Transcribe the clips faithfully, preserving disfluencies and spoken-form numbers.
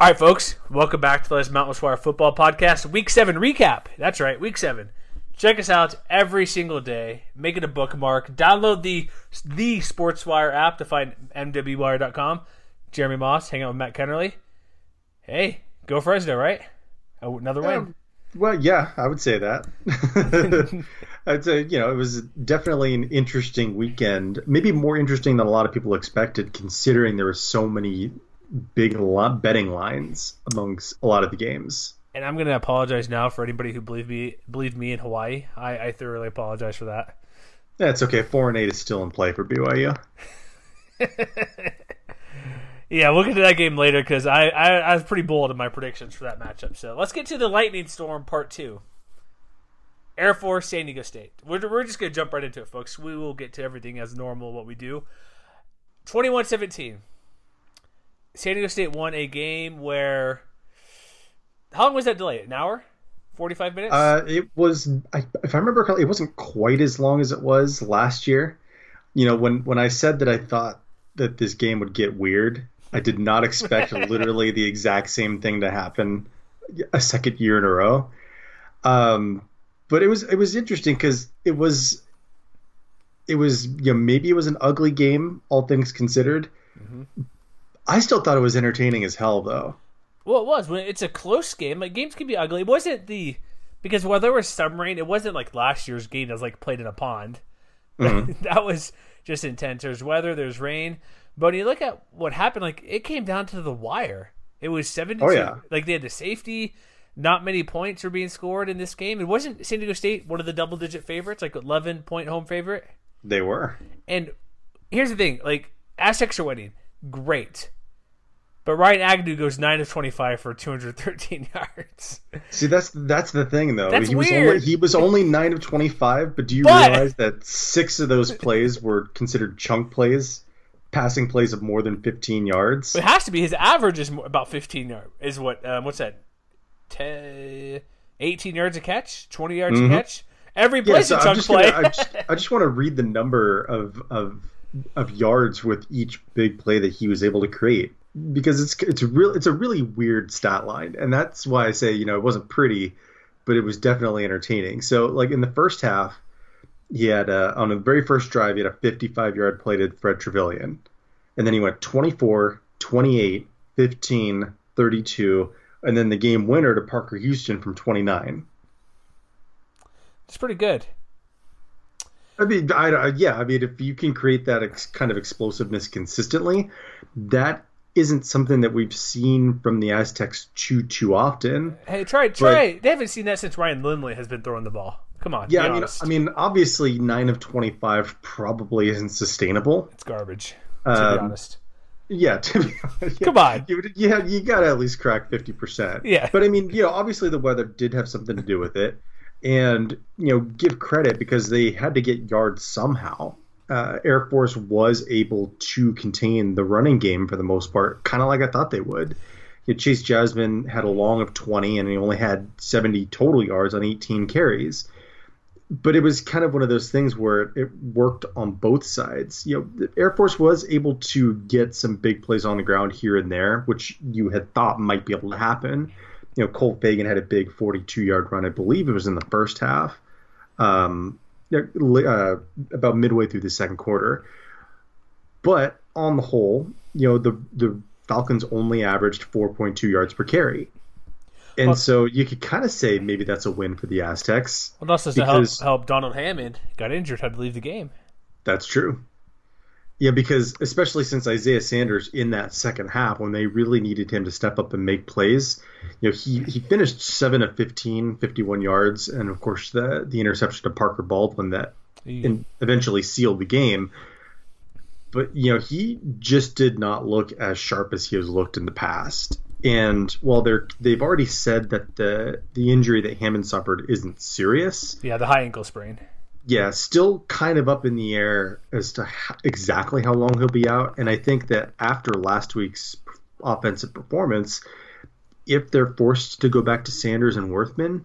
All right, folks, welcome back to the Les Mountain Wire Football Podcast, Week seven recap. That's right, Week seven. Check us out every single day. Make it a bookmark. Download the the SportsWire app to find M W wire dot com. Jeremy Moss, hang out with Matt Kennerly. Hey, go Fresno, right? Oh, another win. Um, well, yeah, I would say that. I'd say, you know, it was definitely an interesting weekend. Maybe more interesting than a lot of people expected, considering there were so many big betting lines amongst a lot of the games. And I'm going to apologize now for anybody who believed me believed me in Hawaii. I, I thoroughly apologize for that. Yeah, it's okay. Four and eight is still in play for B Y U. Yeah, we'll get to that game later because I, I, I was pretty bold in my predictions for that matchup. So let's get to the Lightning Storm Part two. Air Force, San Diego State. We're, we're just going to jump right into it, folks. We will get to everything as normal, what we do. twenty-one seventeen. San Diego State won a game where... How long was that delay? An hour? forty-five minutes? Uh, it was, I, if I remember correctly, it wasn't quite as long as it was last year. You know, when, when I said that I thought that this game would get weird, I did not expect literally the exact same thing to happen a second year in a row. Um, but it was it was interesting because it was, it was you know, maybe it was an ugly game, all things considered. Mm-hmm. I still thought it was entertaining as hell, though. Well, it was. When it's a close game, like games can be ugly. It wasn't the because while there was some rain, it wasn't like last year's game that was like played in a pond. Mm-hmm. That was just intense. There's weather, there's rain, but when you look at what happened, like it came down to the wire. It was seven to oh, two. Yeah. Like they had the safety. Not many points were being scored in this game. It wasn't San Diego State one of the double-digit favorites, like eleven point home favorite. They were. And here's the thing: like Aztecs are winning, great. But Ryan Agnew goes nine of twenty-five for two hundred thirteen yards. See, that's that's the thing, though. That's he was weird. Only, he was only nine of twenty-five, but do you but... realize that six of those plays were considered chunk plays, passing plays of more than fifteen yards? It has to be. His average is about fifteen yards. Is what? Um, what's that? ten, eighteen yards a catch? twenty yards mm-hmm. a catch? Every play's yeah, so a chunk play. Gonna, I, just, I just want to read the number of, of of yards with each big play that he was able to create. Because it's it's real it's a really weird stat line, and that's why I say, you know, it wasn't pretty, but it was definitely entertaining. So, like in the first half, he had a, on the very first drive, he had a fifty-five yard play to Fred Trevelyan, and then he went twenty-four, twenty-eight, fifteen, thirty-two, and then the game winner to Parker Houston from twenty-nine. It's pretty good. I mean, I, I, yeah, I mean, if you can create that ex- kind of explosiveness consistently, that isn't something that we've seen from the Aztecs too too often. Hey, try try. But, they haven't seen that since Ryan Lindley has been throwing the ball. Come on. Yeah, I mean, I mean, obviously, nine of twenty-five probably isn't sustainable. It's garbage, to um, be honest. Yeah, to be honest. Yeah, Come on. You, you, have, you got to at least crack fifty percent. Yeah. But, I mean, you know, obviously the weather did have something to do with it. And, you know, give credit because they had to get yards somehow. Uh, Air Force was able to contain the running game for the most part, kind of like I thought they would. You know, Chase Jasmine had a long of twenty, and he only had seventy total yards on eighteen carries. But it was kind of one of those things where it worked on both sides. You know, the Air Force was able to get some big plays on the ground here and there, which you had thought might be able to happen. You know, Colt Fagan had a big forty-two yard run. I believe it was in the first half. Um, Uh, about midway through the second quarter. But on the whole, you know, the the Falcons only averaged four point two yards per carry. And well, so you could kind of say maybe that's a win for the Aztecs. Well, that's just because, to help, help Donald Hammond got injured, had to leave the game. That's true. Yeah, because especially since Isaiah Sanders in that second half, when they really needed him to step up and make plays, you know, he, he finished seven of fifteen, fifty-one yards, and of course the the interception to Parker Baldwin that yeah. in, eventually sealed the game. But you know, he just did not look as sharp as he has looked in the past. And while they're they've already said that the the injury that Hammond suffered isn't serious, yeah, the high ankle sprain. Yeah, still kind of up in the air as to how, exactly how long he'll be out. And I think that after last week's offensive performance, if they're forced to go back to Sanders and Worthman,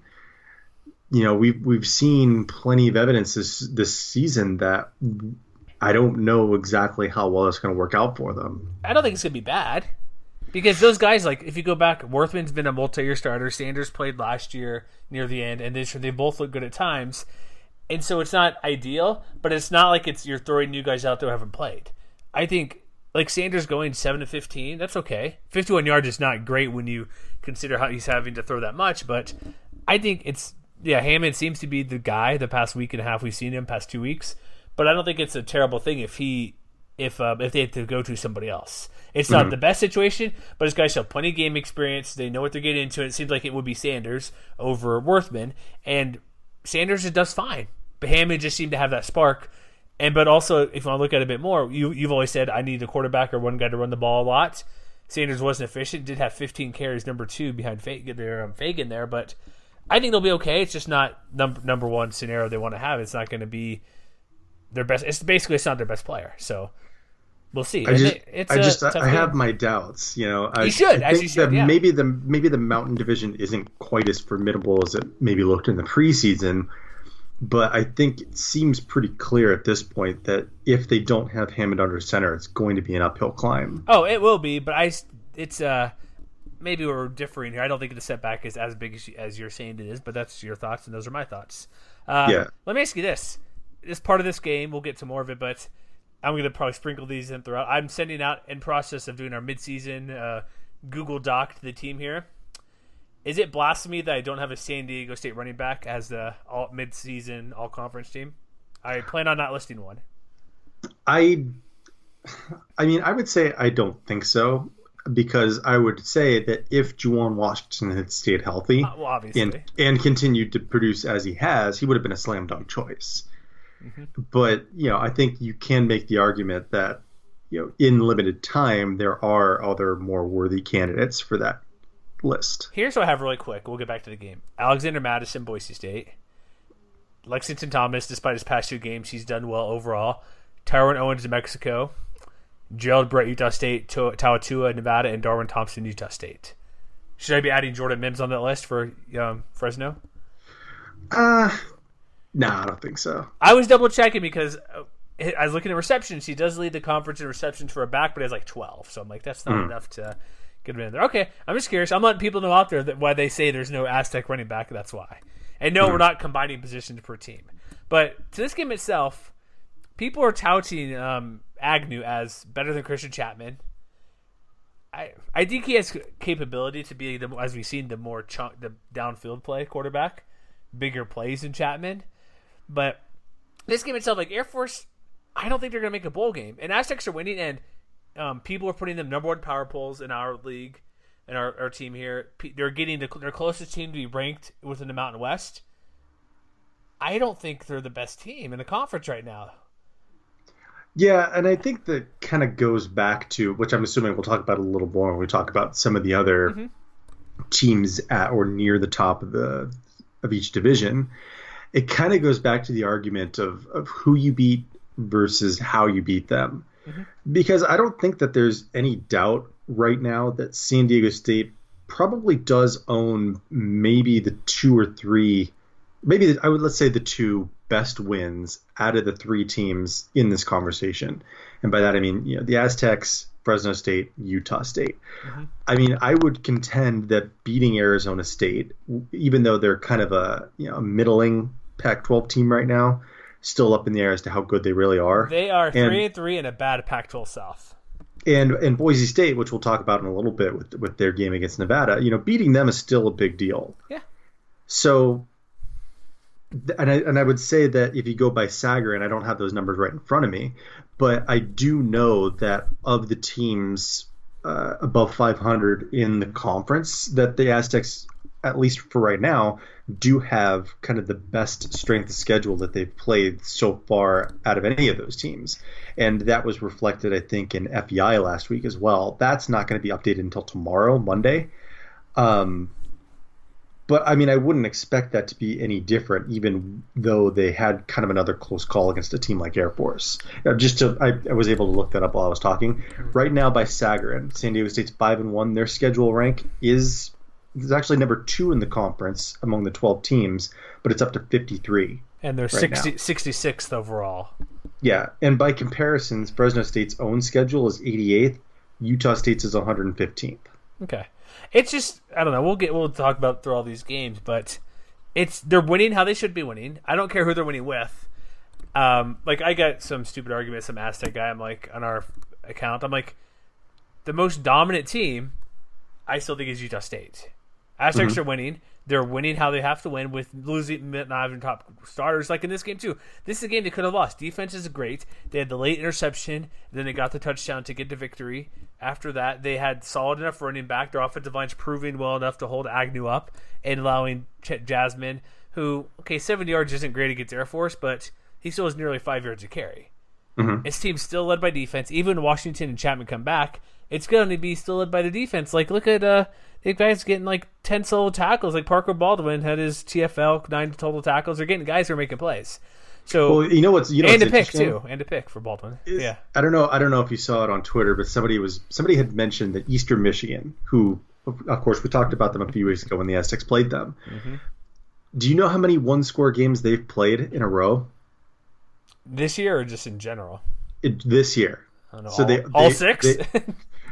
you know, we've we've seen plenty of evidence this this season that I don't know exactly how well it's going to work out for them. I don't think it's going to be bad. Because those guys, like, if you go back, Worthman's been a multi-year starter. Sanders played last year near the end, and they, they both look good at times. And so it's not ideal, but it's not like it's you're throwing new guys out there who haven't played. I think, like, Sanders going seven to fifteen, that's okay. fifty-one yards is not great when you consider how he's having to throw that much, but I think it's, yeah, Hammond seems to be the guy the past week and a half we've seen him, past two weeks, but I don't think it's a terrible thing if he, if um, if they have to go to somebody else. It's not mm-hmm. the best situation, but his guys have plenty of game experience. They know what they're getting into. It seems like it would be Sanders over Worthman, and Sanders just does fine. But Hammond just seemed to have that spark. And but also, if you want to look at it a bit more, you, you've always said, I need a quarterback or one guy to run the ball a lot. Sanders wasn't efficient. Did have fifteen carries, number two behind Fagan there, um, Fagan there. But I think they'll be okay. It's just not number number one scenario they want to have. It's not going to be their best. It's basically it's not their best player. So we'll see. I just, it, it's I, just I game. have my doubts. You know, I, you should. I as think you should. that Yeah. maybe the maybe the Mountain Division isn't quite as formidable as it maybe looked in the preseason. But I think it seems pretty clear at this point that if they don't have Hammond under center, it's going to be an uphill climb. Oh, it will be, but I, it's uh, maybe we're differing here. I don't think the setback is as big as, you, as you're saying it is, but that's your thoughts, and those are my thoughts. Uh, yeah. Let me ask you this. This part of this game, we'll get to more of it, but I'm going to probably sprinkle these in throughout. I'm sending out, in process of doing our midseason uh, Google Doc to the team here. Is it blasphemy that I don't have a San Diego State running back as the all, mid-season all-conference team? I plan on not listing one. I, I mean, I would say I don't think so, because I would say that if Juwan Washington had stayed healthy uh, well, obviously. and and continued to produce as he has, he would have been a slam dunk choice. Mm-hmm. But you know, I think you can make the argument that you know, in limited time, there are other more worthy candidates for that list. Here's what I have really quick. We'll get back to the game. Alexander Madison, Boise State. Lexington Thomas, despite his past two games, he's done well overall. Tyrone Owens, New Mexico. Gerald Brett, Utah State. Tawatua, Nevada. And Darwin Thompson, Utah State. Should I be adding Jordan Mims on that list for um, Fresno? Uh, no, nah, I don't think so. I was double checking because I was looking at receptions. He does lead the conference in receptions for a back, but he has like twelve. So I'm like, that's not mm. enough to get him in there. Okay, I'm just curious. I'm letting people know out there that why they say there's no Aztec running back. That's why. And no, mm. we're not combining positions per team. But to this game itself, people are touting um, Agnew as better than Christian Chapman. I I think he has capability to be, the, as we've seen, the more chunk, the downfield play quarterback, bigger plays than Chapman. But this game itself, like Air Force, I don't think they're going to make a bowl game. And Aztecs are winning, and um, people are putting them number one power polls in our league, in our, our team here. They're getting the, their closest team to be ranked within the Mountain West. I don't think they're the best team in the conference right now. Yeah, and I think that kind of goes back to, which I'm assuming we'll talk about a little more when we talk about some of the other mm-hmm. teams at or near the top of the of each division. It kind of goes back to the argument of, of who you beat versus how you beat them. Mm-hmm. Because I don't think that there's any doubt right now that San Diego State probably does own maybe the two or three, maybe the, I would let's say the two best wins out of the three teams in this conversation. And by that I mean, you know, the Aztecs, Fresno State, Utah State. Mm-hmm. I mean, I would contend that beating Arizona State, even though they're kind of a, you know, a middling Pac twelve team right now, still up in the air as to how good they really are. They are three and, and three in a bad Pac twelve South. And and Boise State, which we'll talk about in a little bit with with their game against Nevada, you know, beating them is still a big deal. Yeah. So, and I and I would say that if you go by Sager, and I don't have those numbers right in front of me, but I do know that of the teams uh, above five hundred in the conference, that the Aztecs, at least for right now, do have kind of the best strength of schedule that they've played so far out of any of those teams. And that was reflected, I think, in F E I last week as well. That's not going to be updated until tomorrow, Monday. Um, but, I mean, I wouldn't expect that to be any different, even though they had kind of another close call against a team like Air Force. Uh, just to, I, I was able to look that up while I was talking. Right now, by Sagarin, San Diego State's five and one. Their schedule rank is It's actually number two in the conference among the twelve teams, but it's up to fifty-three. And they're right sixty, sixty-sixth overall. Yeah, and by comparisons, Fresno State's own schedule is eighty-eighth. Utah State's is one hundred fifteenth. Okay. It's just, I don't know. We'll get we'll talk about through all these games, but it's they're winning how they should be winning. I don't care who they're winning with. Um, like I got some stupid argument, some Aztec guy. I'm like on our account. I'm like, the most dominant team, I still think is Utah State. Aztecs mm-hmm. are winning. They're winning how they have to win with losing not having top starters. Like in this game too. This is a game they could have lost. Defense is great. They had the late interception. Then they got the touchdown to get the victory. After that, they had solid enough running back. Their offensive line's proving well enough to hold Agnew up and allowing Ch- Jasmine, who, okay, seventy yards isn't great against Air Force, but he still has nearly five yards of carry. Mm-hmm. His team's still led by defense. Even when Washington and Chapman come back, it's going to be still led by the defense. Like, look at uh, the guys getting like ten solo tackles. Like Parker Baldwin had his T F L, nine total tackles. They're getting guys who are making plays. So, well, you know what's you know and what's a pick too, and a pick for Baldwin. Is, yeah, I don't know. I don't know if you saw it on Twitter, but somebody was somebody had mentioned that Eastern Michigan, who of course we talked about them a few weeks ago when the Aztecs played them. Mm-hmm. Do you know how many one-score games they've played in a row? This year or just in general? It, this year. I don't know, so all, they, all they, six? They,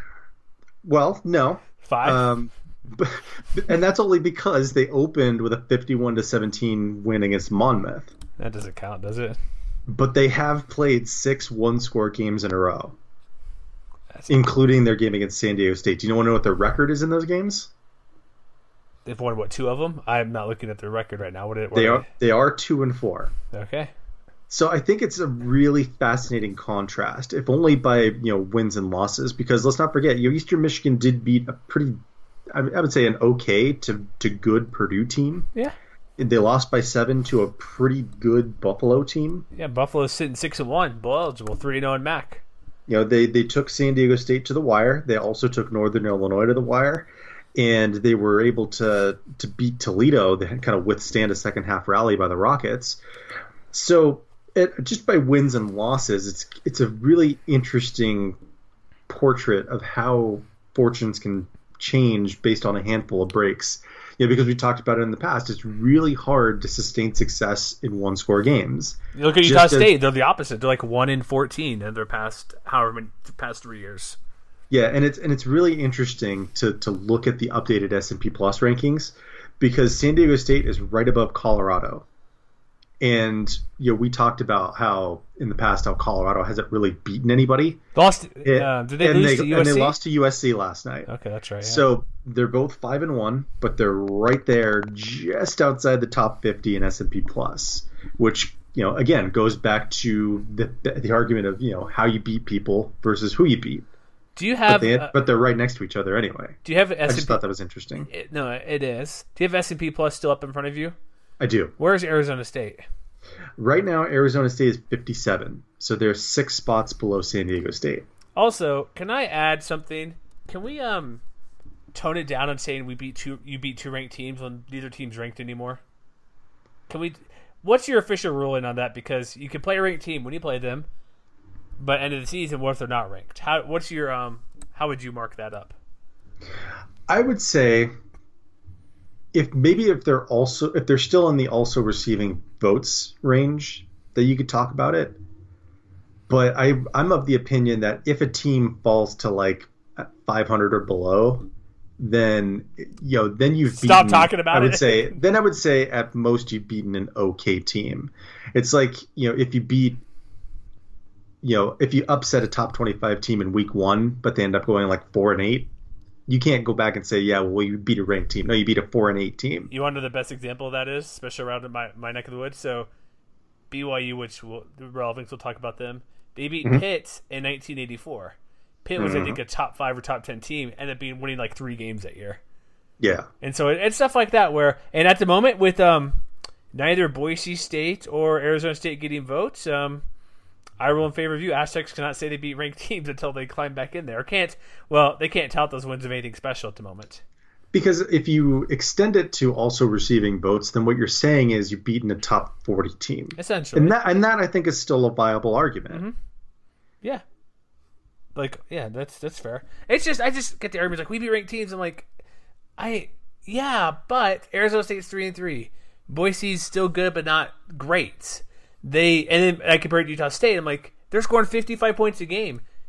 well, no. Five? Um, but, and that's only because they opened with a fifty-one to seventeen win against Monmouth. That doesn't count, does it? But they have played six one-score games in a row, That's including their game against San Diego State. Do you want to know what their record is in those games? They've won, what, two of them? I'm not looking at their record right now. What, what they are are they are two and four. Okay. So I think it's a really fascinating contrast, if only by you know wins and losses, because let's not forget, you know, Eastern Michigan did beat a pretty, I would say, an okay to to good Purdue team. Yeah. They lost by seven to a pretty good Buffalo team. Yeah, Buffalo's sitting six and one, bowl eligible, three and zero in M A C. You know, they they took San Diego State to the wire. They also took Northern Illinois to the wire, and they were able to to beat Toledo. They had kind of withstand a second half rally by the Rockets. So it, just by wins and losses, it's it's a really interesting portrait of how fortunes can change based on a handful of breaks. Yeah, because we talked about it in the past, it's really hard to sustain success in one-score games. You look at Utah Just State; as, they're the opposite. They're like one in fourteen in their past, however many, past three years. Yeah, and it's and it's really interesting to to look at the updated S and P Plus rankings, because San Diego State is right above Colorado, and you know we talked about how in the past how Colorado hasn't really beaten anybody. Lost? Uh, did they and lose they, to U S C? And they lost to U S C last night. Okay, that's right. Yeah. So they're both five and one, but they're right there, just outside the top fifty in S and P Plus, which you know again goes back to the the argument of you know how you beat people versus who you beat. Do you have? But, they, uh, but they're right next to each other anyway. Do you have S and P? I just thought that was interesting. It, no, it is. Do you have S and P Plus still up in front of you? I do. Where's Arizona State? Right now, Arizona State is fifty-seven, so they're six spots below San Diego State. Also, can I add something? Can we um tone it down on saying we beat two you beat two ranked teams when neither team's ranked anymore? Can we? What's your official ruling on that? Because you can play a ranked team when you play them, but end of the season, what if they're not ranked? How? What's your um? How would you mark that up? I would say if maybe if they're also if they're still in the also receiving votes range, that you could talk about it. But I I'm of the opinion that if a team falls to like five hundred or below, then you know then you've stop beaten, talking about I would it. say then I would say at most you've beaten an okay team. It's like you know if you beat you know if you upset a top twenty-five team in week one, but they end up going like four and eight. You can't go back and say, yeah, well, you beat a ranked team. No, you beat a four and eight team. You want to know the best example of that is, especially around in my, my neck of the woods. So B Y U, which will, the relevance, we'll talk about them. They beat mm-hmm. Pitt in nineteen eighty-four. Pitt was, mm-hmm. I think, a top five or top ten team, ended up being winning like three games that year. Yeah. And so it, it's stuff like that where, and at the moment with um, neither Boise State or Arizona State getting votes, um, I rule in favor of you. Aztecs cannot say they beat ranked teams until they climb back in there. Or can't, well, they can't tout those wins of anything special at the moment. Because if you extend it to also receiving votes, then what you're saying is you've beaten a top forty team. Essentially. And that, and that I think, is still a viable argument. Mm-hmm. Yeah. Like, yeah, that's that's fair. It's just, I just get the arguments like, we beat ranked teams. I'm like, I, yeah, but Arizona State's three and three. Boise's still good, but not great. They and then I compared to Utah State. I'm like, they're scoring fifty-five points a game.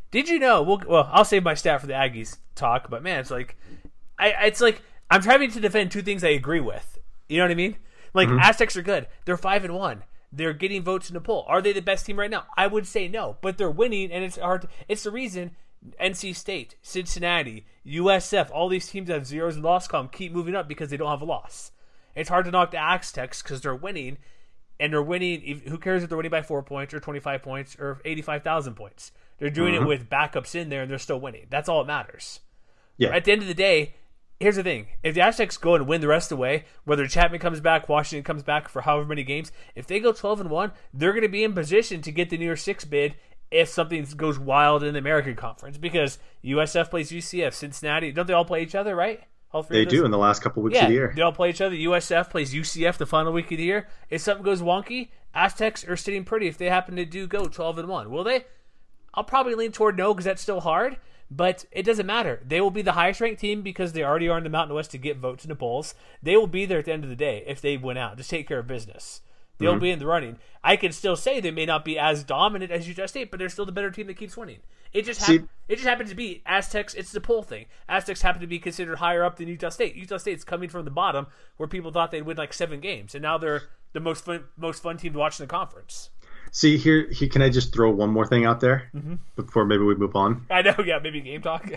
Did you know? Well, well, I'll save my stat for the Aggies talk, but man, it's like, I, it's like I'm trying to defend two things I agree with. You know what I mean? Like mm-hmm. Aztecs are good. They're five and one. They're getting votes in the poll. Are they the best team right now? I would say no, but they're winning, and it's hard. To, it's the reason N C State, Cincinnati, U S F, all these teams that have zeros in loss column keep moving up because they don't have a loss. It's hard to knock the Aztecs because they're winning, and they're winning. Who cares if they're winning by four points or twenty-five points or eighty-five thousand points? They're doing mm-hmm. it with backups in there, and they're still winning. That's all that matters. Yeah. At the end of the day, here's the thing. If the Aztecs go and win the rest of the way, whether Chapman comes back, Washington comes back for however many games, if they go twelve and one, they're going to be in position to get the New Year's Six bid if something goes wild in the American Conference. Because U S F plays U C F, Cincinnati. Don't they all play each other, right? All three they of those? do in the last couple weeks yeah, of the year. They all play each other. U S F plays U C F the final week of the year. If something goes wonky, Aztecs are sitting pretty if they happen to do go twelve and one. Will they? I'll probably lean toward no because that's still hard. But it doesn't matter. They will be the highest ranked team because they already are in the Mountain West to get votes in the polls. They will be there at the end of the day if they win out. Just take care of business. They'll mm-hmm. be in the running. I can still say they may not be as dominant as Utah State, but they're still the better team that keeps winning. It just hap- it just happens to be Aztecs. It's the poll thing. Aztecs happen to be considered higher up than Utah State. Utah State's coming from the bottom where people thought they'd win like seven games, and now they're the most fun, most fun team to watch in the conference. See, here, here, can I just throw one more thing out there mm-hmm. before maybe we move on? I know, yeah, maybe game talk.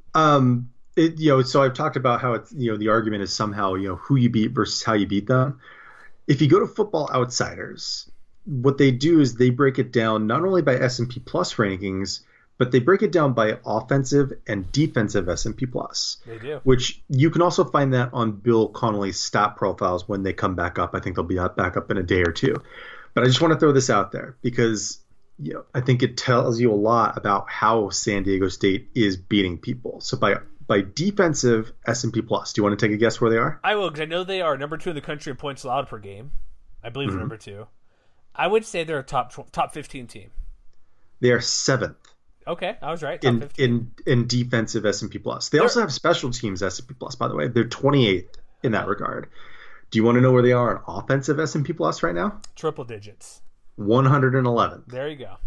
um, it, you know, so I've talked about how it's, you know, the argument is somehow, you know, who you beat versus how you beat them. If you go to Football Outsiders, what they do is they break it down not only by S and P Plus rankings, but they break it down by offensive and defensive S and P Plus. They do. Which you can also find that on Bill Connolly's stat profiles when they come back up. I think they'll be up, back up in a day or two. But I just want to throw this out there because you know, I think it tells you a lot about how San Diego State is beating people. So by by defensive S and P Plus, do you want to take a guess where they are? I will, because I know they are number two in the country in points allowed per game. I believe mm-hmm. they're number two. I would say they're a top top fifteen team. They are seventh. Okay, I was right. Top in, fifteen. in in defensive S and P Plus. They they're, also have special teams S and P Plus, by the way. They're twenty-eighth in that regard. Do you want to know where they are on offensive S and P Plus right now? Triple digits. one hundred eleven. There you go.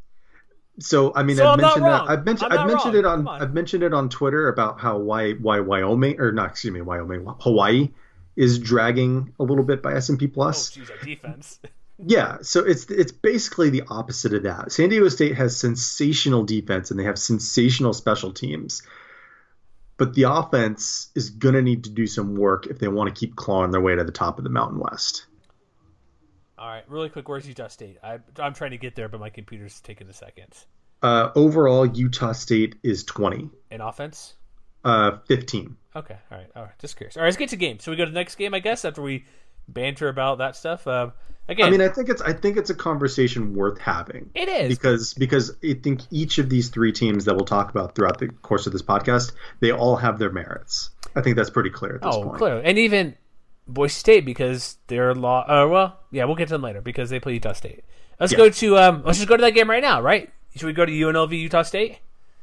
So I mean, so I've I'm mentioned not that. I've mentioned I've mentioned wrong. it on, on I've mentioned it on Twitter about how why why Wyoming or not excuse me Wyoming Hawaii is dragging a little bit by S and P Plus. Oh, geez, our defense. Yeah, so it's it's basically the opposite of that. San Diego State has sensational defense and they have sensational special teams. But the offense is going to need to do some work if they want to keep clawing their way to the top of the Mountain West. All right, really quick, where's Utah State? I, I'm trying to get there, but my computer's taking a second. Uh, overall, Utah State is twenty. In offense? Uh, fifteen. Okay, all right, all right. Just curious. All right, let's get to game. So we go to the next game, I guess, after we banter about that stuff. Uh, again, I mean, I think it's I think it's a conversation worth having. It is because because I think each of these three teams that we'll talk about throughout the course of this podcast, they all have their merits. I think that's pretty clear at this oh, point. Clearly, and even Boise State because they're law. Uh, well, yeah, we'll get to them later because they play Utah State. Let's yeah. go to um. Let's just go to that game right now, right? Should we go to U N L V Utah State?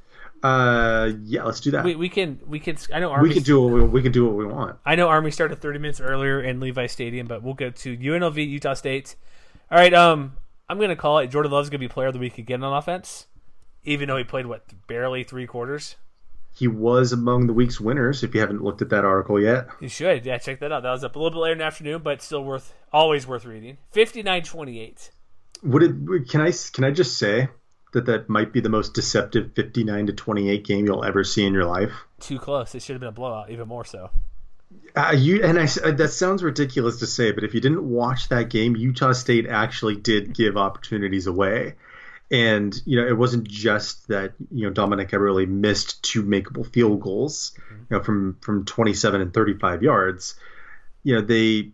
Uh, yeah, let's do that. We we can we can. I know Army we can do what we, we can do what we want. I know Army started thirty minutes earlier in Levi Stadium, but we'll go to U N L V Utah State. All right, um, I'm gonna call it. Jordan Love's gonna be Player of the Week again on offense, even though he played what barely three quarters. He was among the week's winners. If you haven't looked at that article yet, you should. Yeah, check that out. That was up a little bit later in the afternoon, but still worth, always worth reading. fifty-nine twenty-eight. Would it? Can I? Can I just say that that might be the most deceptive fifty-nine to twenty-eight game you'll ever see in your life? Too close. It should have been a blowout, even more so. Uh, you and I. That sounds ridiculous to say, but if you didn't watch that game, Utah State actually did give opportunities away. And, you know, it wasn't just that, you know, Dominic Eberle missed two makeable field goals, mm-hmm. you know, from, from twenty-seven and thirty-five yards. You know, they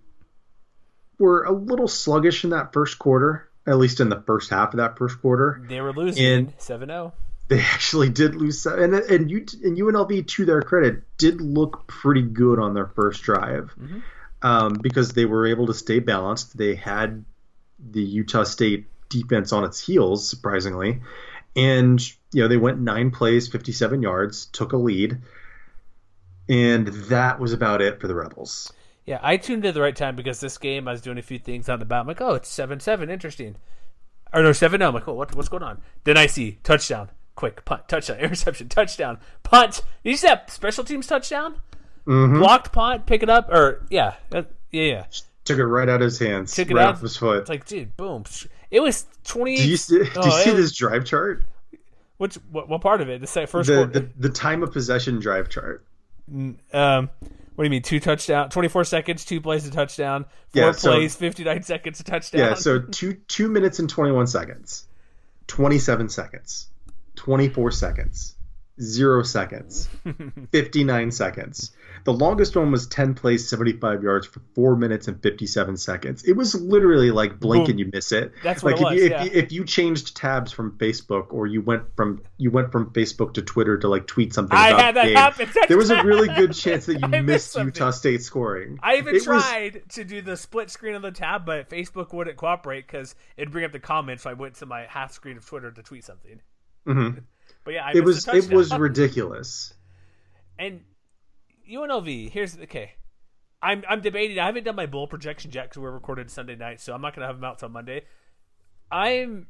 were a little sluggish in that first quarter, at least in the first half of that first quarter. They were losing seven oh. They actually did lose. And, and, U, and U N L V, to their credit, did look pretty good on their first drive mm-hmm. um, because they were able to stay balanced. They had the Utah State defense on its heels, surprisingly, and you know they went nine plays, fifty-seven yards, took a lead, and that was about it for the Rebels. Yeah, I tuned in at the right time because this game I was doing a few things on the bat. I'm like, oh, it's seven seven, interesting. Or no, seven oh. I'm like, oh, what, what's going on? Then I see touchdown, quick punt, touchdown, interception, touchdown, punt. Did you see that special teams touchdown? Mm-hmm. Blocked punt, pick it up, or yeah, uh, yeah, yeah. Took it right out of his hands, Took it right out off his foot. It's like, dude, boom. It was twenty. Do you see, do you oh, see was, this drive chart? Which what, what part of it? The first the, quarter. the the time of possession drive chart. Um, what do you mean? Two touchdown, twenty-four seconds, two plays to touchdown, four yeah, so, plays, fifty-nine seconds to touchdown. Yeah, so two two minutes and twenty-one seconds, twenty-seven seconds, twenty-four seconds, zero seconds, fifty-nine seconds. The longest one was ten plays, seventy-five yards for four minutes and fifty-seven seconds. It was literally like blink Boom. and you miss it. That's like what it if was, you, yeah. if, you, if you changed tabs from Facebook or you went from you went from Facebook to Twitter to like tweet something I about had the that game, happen. there was a really good chance that you I missed missed Utah State scoring. I even It was- tried to do the split screen of the tab, but Facebook wouldn't cooperate because it'd bring up the comments. So I went to my half screen of Twitter to tweet something. Mhm. But yeah, I It missed was a it was touchdown. ridiculous. And U N L V, here's okay. I'm I'm debating. I haven't done my bowl projections yet because we're recorded Sunday night, so I'm not gonna have them out till Monday. I'm.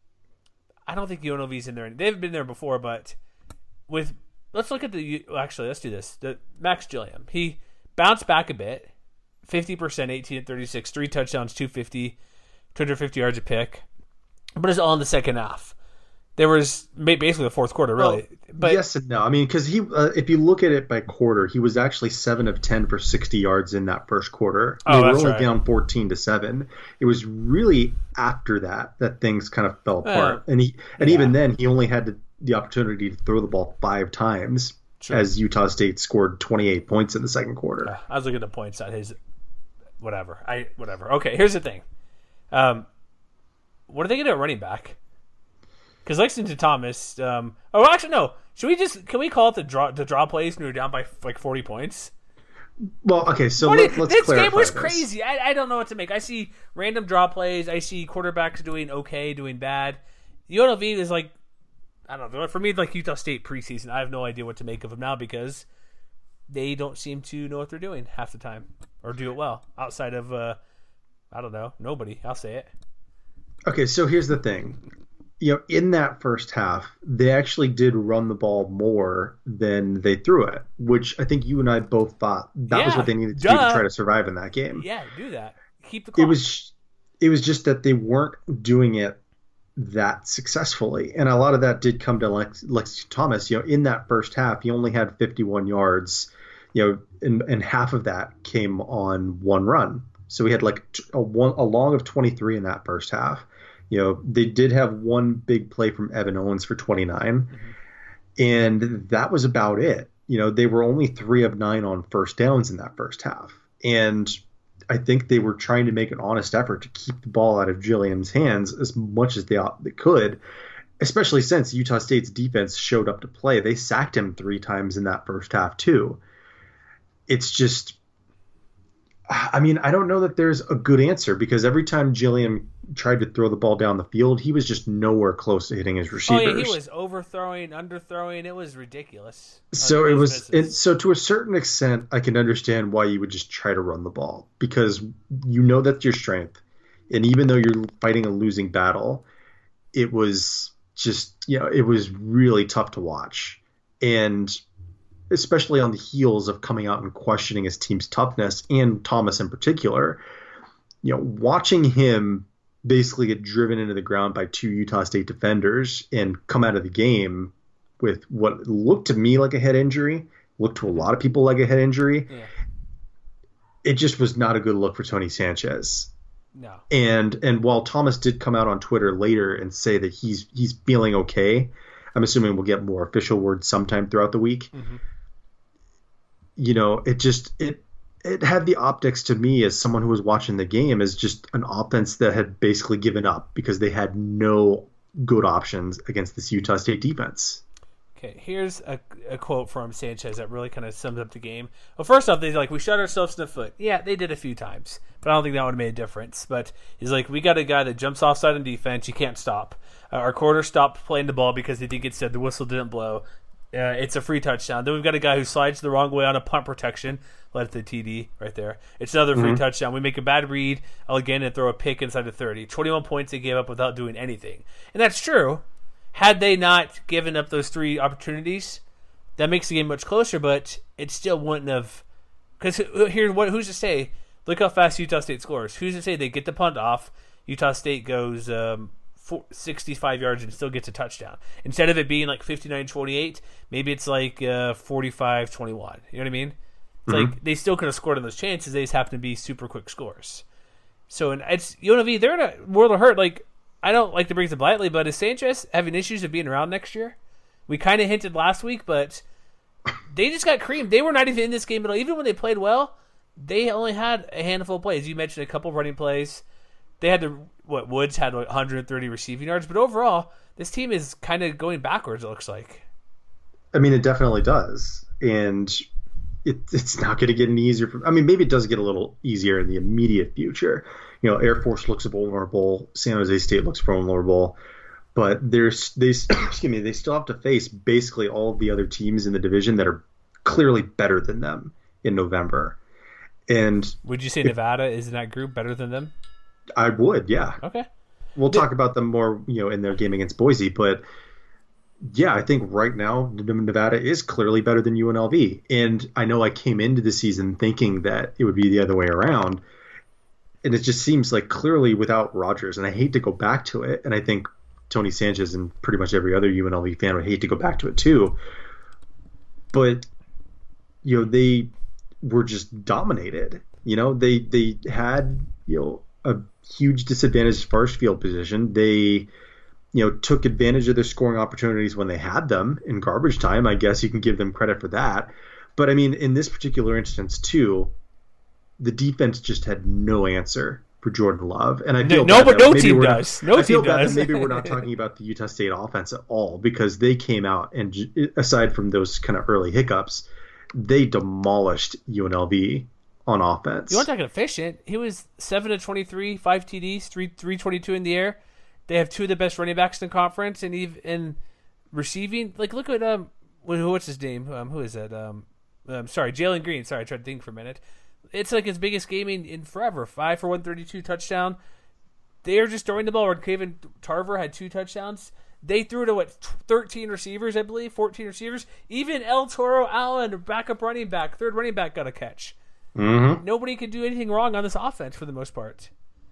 I don't think U N L V's in there. They've been there before, but with let's look at the. Actually, let's do this. The Max Gilliam, he bounced back a bit, fifty percent, eighteen and thirty-six, three touchdowns, two fifty, two hundred fifty yards a pick, but it's all in the second half. There was basically the fourth quarter, really. Well, but yes and no. I mean, because he, uh, if you look at it by quarter, he was actually seven of ten for sixty yards in that first quarter. Oh, they were that's only right. down fourteen to seven. It was really after that that things kind of fell apart. Uh, and he, and yeah. even then, he only had to, the opportunity to throw the ball five times, Sure. as Utah State scored twenty-eight points in the second quarter. I was looking at the points on his whatever. I whatever. Okay, here's the thing. Um, what are they going to do at running back? Because Lexington Thomas. Um, oh, actually, no. Should we just can we call it the draw the draw plays when we were down by like forty points? Well, okay, so forty, let, let's this clarify game was this. crazy. I, I don't know what to make. I see random draw plays. I see quarterbacks doing okay, doing bad. U N L V is like I don't know. For me, like Utah State preseason, I have no idea what to make of them now because they don't seem to know what they're doing half the time or do it well outside of uh, I don't know nobody. I'll say it. Okay, so here's the thing. You know, in that first half, they actually did run the ball more than they threw it, which I think you and I both thought that was Yeah, what they needed to duh. do to try to survive in that game. Yeah, do that. Keep the clock. It was it was just that they weren't doing it that successfully, and a lot of that did come to Lex, Lex Thomas. You know, in that first half, he only had fifty-one yards. You know, and, and half of that came on one run. So we had like a one a long of twenty-three in that first half. You know, they did have one big play from Evan Owens for twenty-nine, mm-hmm. and that was about it. You know, they were only three of nine on first downs in that first half. And I think they were trying to make an honest effort to keep the ball out of Gilliam's hands as much as they, they could, especially since Utah State's defense showed up to play. They sacked him three times in that first half, too. It's just, I mean, I don't know that there's a good answer because every time Gilliam tried to throw the ball down the field, he was just nowhere close to hitting his receivers. Oh, yeah, he was overthrowing, underthrowing. It was ridiculous. So Uh, it those was, misses. it, so to a certain extent, I can understand why you would just try to run the ball because you know that's your strength. And even though you're fighting a losing battle, it was just, you know, it was really tough to watch. And especially on the heels of coming out and questioning his team's toughness and Thomas in particular, you know, watching him basically get driven into the ground by two Utah State defenders and come out of the game with what looked to me like a head injury, looked to a lot of people like a head injury. Yeah. It just was not a good look for Tony Sanchez. No. And and while Thomas did come out on Twitter later and say that he's he's feeling okay, I'm assuming we'll get more official words sometime throughout the week. Mm-hmm. You know, it just it it had the optics to me as someone who was watching the game as just an offense that had basically given up because they had no good options against this Utah State defense. Okay, here's a, a quote from Sanchez that really kind of sums up the game. Well, first off, they're like, we shot ourselves in the foot. Yeah, they did a few times, but I don't think that would have made a difference. But he's like, we got a guy that jumps offside on defense. You can't stop. Uh, our quarter stopped playing the ball because they think it said the whistle didn't blow. Uh, it's a free touchdown. Then we've got a guy who slides the wrong way on a punt protection. Led the T D right there. It's another free Mm-hmm. touchdown. We make a bad read again and throw a pick inside the thirty. twenty-one points they gave up without doing anything. And that's true. had they not given up those three opportunities, that makes the game much closer, but it still wouldn't have. Because here, what, who's to say? Look how fast Utah State scores. Who's to say they get the punt off? Utah State goes um, four, sixty-five yards and still gets a touchdown. Instead of it being like fifty-nine twenty-eight, maybe it's like uh, forty-five twenty-one. You know what I mean? It's mm-hmm. like they still could have scored on those chances. They just happen to be super quick scores. So and it's U N L V. They're in a world of hurt. Like I don't like to bring it lightly, but is Sanchez having issues of being around next year? We kind of hinted last week, but they just got creamed. They were not even in this game at all. Even when they played well, they only had a handful of plays. You mentioned a couple of running plays. They had the what Woods had one hundred thirty receiving yards, but overall, this team is kind of going backwards. It looks like. I mean, it definitely does, and it, it's not going to get any easier. For, I mean, maybe it does get a little easier in the immediate future. You know, Air Force looks vulnerable. San Jose State looks vulnerable. But there's they excuse me they still have to face basically all of the other teams in the division that are clearly better than them in November. And would you say if, Nevada is in that group better than them? I would, yeah. Okay. We'll the, talk about them more, you know, in their game against Boise, but yeah, I think right now Nevada is clearly better than U N L V. And I know I came into the season thinking that it would be the other way around. And it just seems like clearly without Rodgers, and I hate to go back to it, and I think Tony Sanchez and pretty much every other U N L V fan would hate to go back to it too. But, you know, they were just dominated. You know, they they had, you know, a huge disadvantage as far as field position. They, you know, took advantage of their scoring opportunities when they had them in garbage time. I guess you can give them credit for that. But, I mean, in this particular instance, too, the defense just had no answer for Jordan Love, and I feel no, bad but that no maybe team we're does. Not, no I feel team bad does. that maybe we're not talking about the Utah State offense at all, because they came out and, aside from those kind of early hiccups, they demolished U N L V on offense. You want to talk efficient? He was seven to twenty-three, five T Ds, three three twenty two in the air. They have two of the best running backs in the conference, and even in receiving. Like look at um, what's his name? Um, who is that? Um, um sorry, Jalen Green. Sorry, I tried to think for a minute. It's like his biggest game in, in forever. Five for one thirty-two touchdown. They are just throwing the ball. Where Kevin Tarver had two touchdowns. They threw to, what, thirteen receivers, I believe, fourteen receivers. Even El Toro Allen, backup running back, third running back, got a catch. Mm-hmm. Nobody could do anything wrong on this offense for the most part.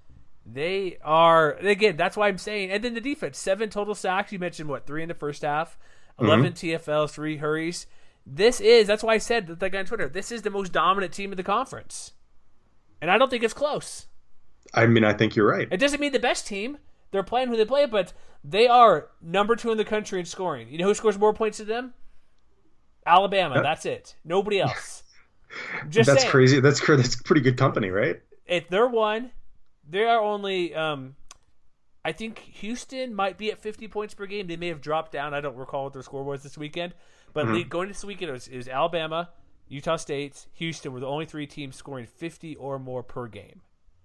They are, again, that's why I'm saying. And then the defense, seven total sacks. You mentioned, what, three in the first half, eleven mm-hmm. T F Ls, three hurries. This is, that's why I said, that guy on Twitter, this is the most dominant team in the conference. And I don't think it's close. I mean, I think you're right. It doesn't mean the best team. They're playing who they play, but they are number two in the country in scoring. You know who scores more points than them? Alabama. Uh, that's it. Nobody else. Just that's saying. Crazy. That's that's pretty good company, right? If they're one, they are only. Um, I think Houston might be at fifty points per game. They may have dropped down. I don't recall what their score was this weekend. But mm-hmm. going into this weekend, it was, it was Alabama, Utah State, Houston were the only three teams scoring fifty or more per game.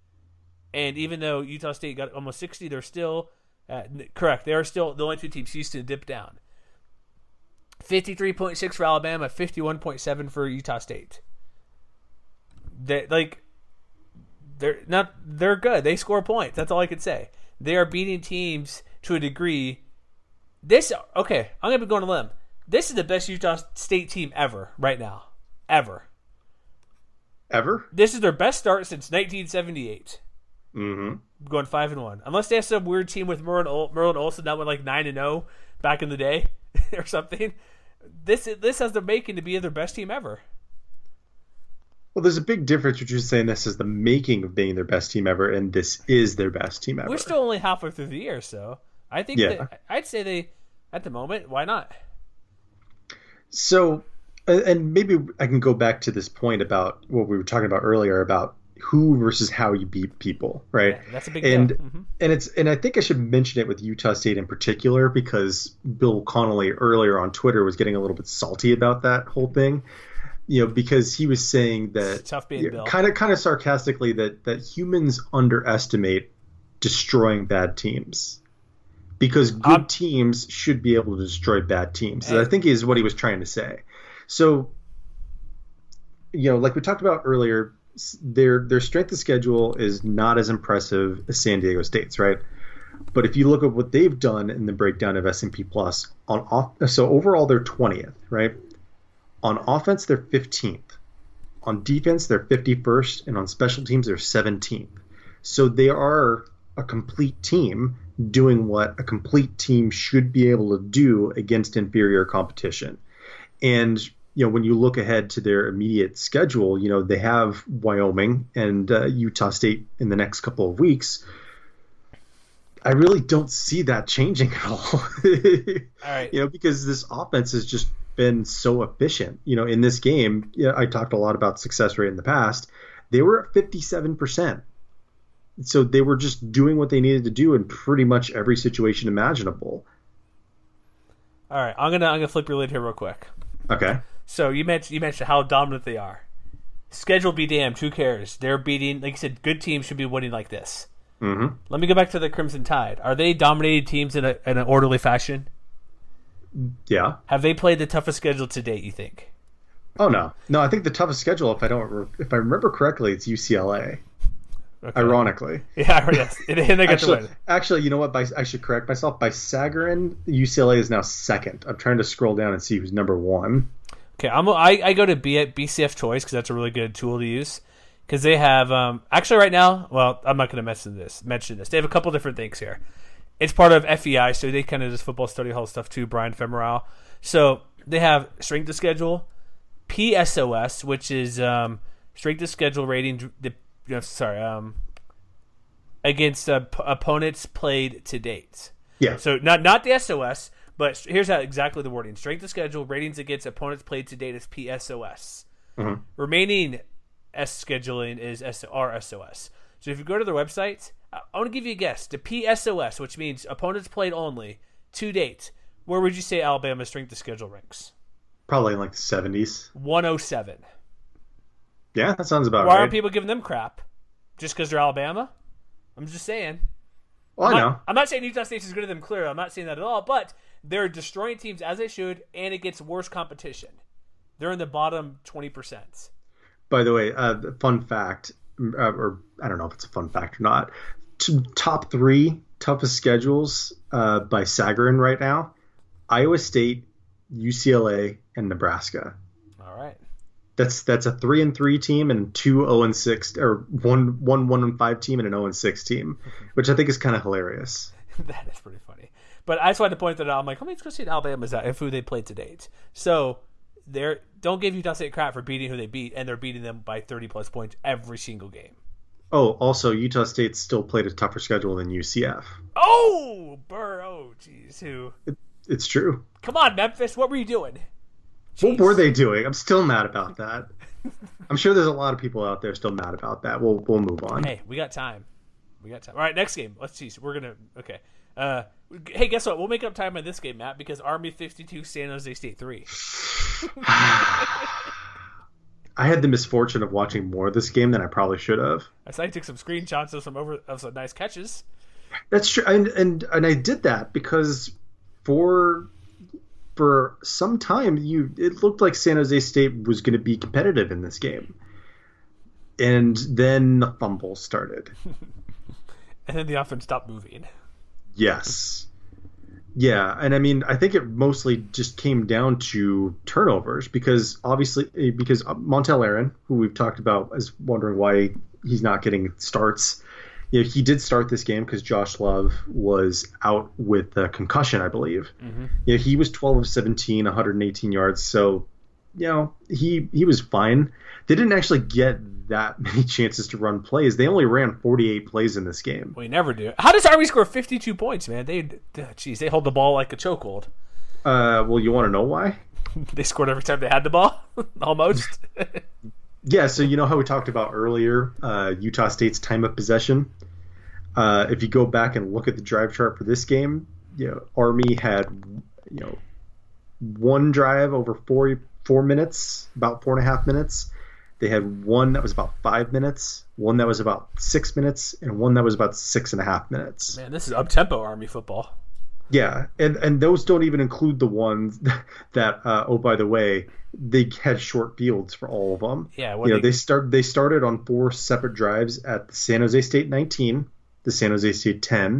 And even though Utah State got almost sixty, they're still uh, correct. They are still the only two teams. Houston dipped down. fifty-three point six for Alabama, fifty-one point seven for Utah State. They like they're not they're good. They score points. That's all I can say. They are beating teams to a degree. This okay. I'm gonna be going to limb. This is the best Utah State team ever right now, ever. Ever? This is their best start since nineteen seventy-eight. Mm-hmm. Going five and one, unless they have some weird team with Merlin, Ol- Merlin Olsen that went like nine and zero back in the day or something. This this has the making to be their best team ever. Well, there's a big difference between saying this is the making of being their best team ever, and this is their best team ever. We're still only halfway through the year, so I think yeah. that, I'd say they, at the moment, why not? So, and maybe I can go back to this point about what we were talking about earlier about who versus how you beat people, right? Yeah, that's a big and deal. Mm-hmm. and it's and I think I should mention it with Utah State in particular because Bill Connolly earlier on Twitter was getting a little bit salty about that whole thing, you know, because he was saying that it's tough being Bill. kind of kind of sarcastically that that humans underestimate destroying bad teams. Because good um, teams should be able to destroy bad teams. Hey. I think is what he was trying to say. So, you know, like we talked about earlier, their their strength of schedule is not as impressive as San Diego State's, right? But if you look at what they've done in the breakdown of S and P Plus, on off, so overall they're twentieth, right? On offense, they're fifteenth. On defense, they're fifty-first, and on special teams, they're seventeenth. So they are a complete team doing what a complete team should be able to do against inferior competition. And you know, when you look ahead to their immediate schedule, you know, they have Wyoming and uh, Utah State in the next couple of weeks. I really don't see that changing at all. all right. You know, because this offense has just been so efficient. You know, in this game, you know, I talked a lot about success rate in the past. They were at fifty-seven percent. So they were just doing what they needed to do in pretty much every situation imaginable. All right, I'm gonna I'm gonna flip your lid here real quick. Okay. So you mentioned you mentioned how dominant they are. Schedule be damned. Who cares? They're beating. Like you said, good teams should be winning like this. Mm-hmm. Let me go back to the Crimson Tide. Are they dominating teams in, a, in an orderly fashion? Yeah. Have they played the toughest schedule to date, you think? Oh, no. No, I think the toughest schedule, if I don't, if I remember correctly, it's U C L A. Okay. Ironically. Yeah, yes. And they got actually, to win. Actually, you know what? By, I should correct myself. By Sagarin, U C L A is now second. I'm trying to scroll down and see who's number one. Okay, I'm, I, I go to B, B C F Choice because that's a really good tool to use. Because they have, um, actually right now, well, I'm not going to mention this. Mention this. They have a couple different things here. It's part of F E I, so they kind of does football study hall stuff too, Brian Femoral. So they have strength of schedule, P S O S, which is um, strength of schedule rating, the, you know, sorry, um, against uh, p- opponents played to date. Yeah. So not not the S O S, but here's how exactly the wording. Strength of schedule, ratings against opponents played to date is P S O S. Mm-hmm. Remaining S scheduling is R S O S. So if you go to their website, I want to give you a guess. The P S O S, which means opponents played only, to date, where would you say Alabama's strength of schedule ranks? Probably in like the seventies. one oh seven. Yeah, that sounds about Why right. aren't people giving them crap? Just because they're Alabama? I'm just saying. Well, I'm I not, know. I'm not saying Utah State's as good as them, clearly. I'm not saying that at all, but they're destroying teams as they should, and it gets worse competition. They're in the bottom twenty percent. By the way, uh, fun fact, uh, or I don't know if it's a fun fact or not, t- top three toughest schedules uh, by Sagarin right now, Iowa State, U C L A, and Nebraska. All right. That's that's a three and three team and two zero and six, or one one one and five team and an zero and six team, which I think is kind of hilarious. That is pretty funny. But I just wanted to point that out. I'm like, how many go see Alabama's at if who they played to date? So they're don't give Utah State crap for beating who they beat, and they're beating them by thirty plus points every single game. Oh, also Utah State still played a tougher schedule than U C F. Oh, Burr. Oh, jeez. Who? It, it's true. Come on, Memphis. What were you doing? Jeez. What were they doing? I'm still mad about that. I'm sure there's a lot of people out there still mad about that. We'll we'll move on. Hey, we got time. We got time. All right, next game. Let's see. So we're gonna okay. Uh, hey, guess what? We'll make up time on this game, Matt, because Army fifty-two, San Jose State three. I had the misfortune of watching more of this game than I probably should have. I saw you took some screenshots of some over of some nice catches. That's true, and and and I did that because for for some time you it looked like San Jose State was going to be competitive in this game, and then the fumbles started, and then the offense stopped moving. Yes. Yeah, and I mean, I think it mostly just came down to turnovers because obviously, because Montel Aaron, who we've talked about, is wondering why he's not getting starts. You know, he did start this game because Josh Love was out with a concussion, I believe. Mm-hmm. You know, he was twelve of seventeen, one hundred eighteen yards, so you know he he was fine. They didn't actually get that many chances to run plays. They only ran forty-eight plays in this game. We never do. How does Army score fifty-two points, man? They, jeez, they hold the ball like a chokehold. Uh, well, you want to know why? They scored every time they had the ball, almost. Yeah, so you know how we talked about earlier, uh, Utah State's time of possession. Uh, if you go back and look at the drive chart for this game, you know, Army had you know one drive over four four minutes, about four and a half minutes. They had one that was about five minutes, one that was about six minutes, and one that was about six and a half minutes. Man, this is up-tempo Army football. Yeah, and, and those don't even include the ones that, uh, oh, by the way, they had short fields for all of them. Yeah, you know, they... they start they started on four separate drives at the San Jose State nineteen, the San Jose State ten,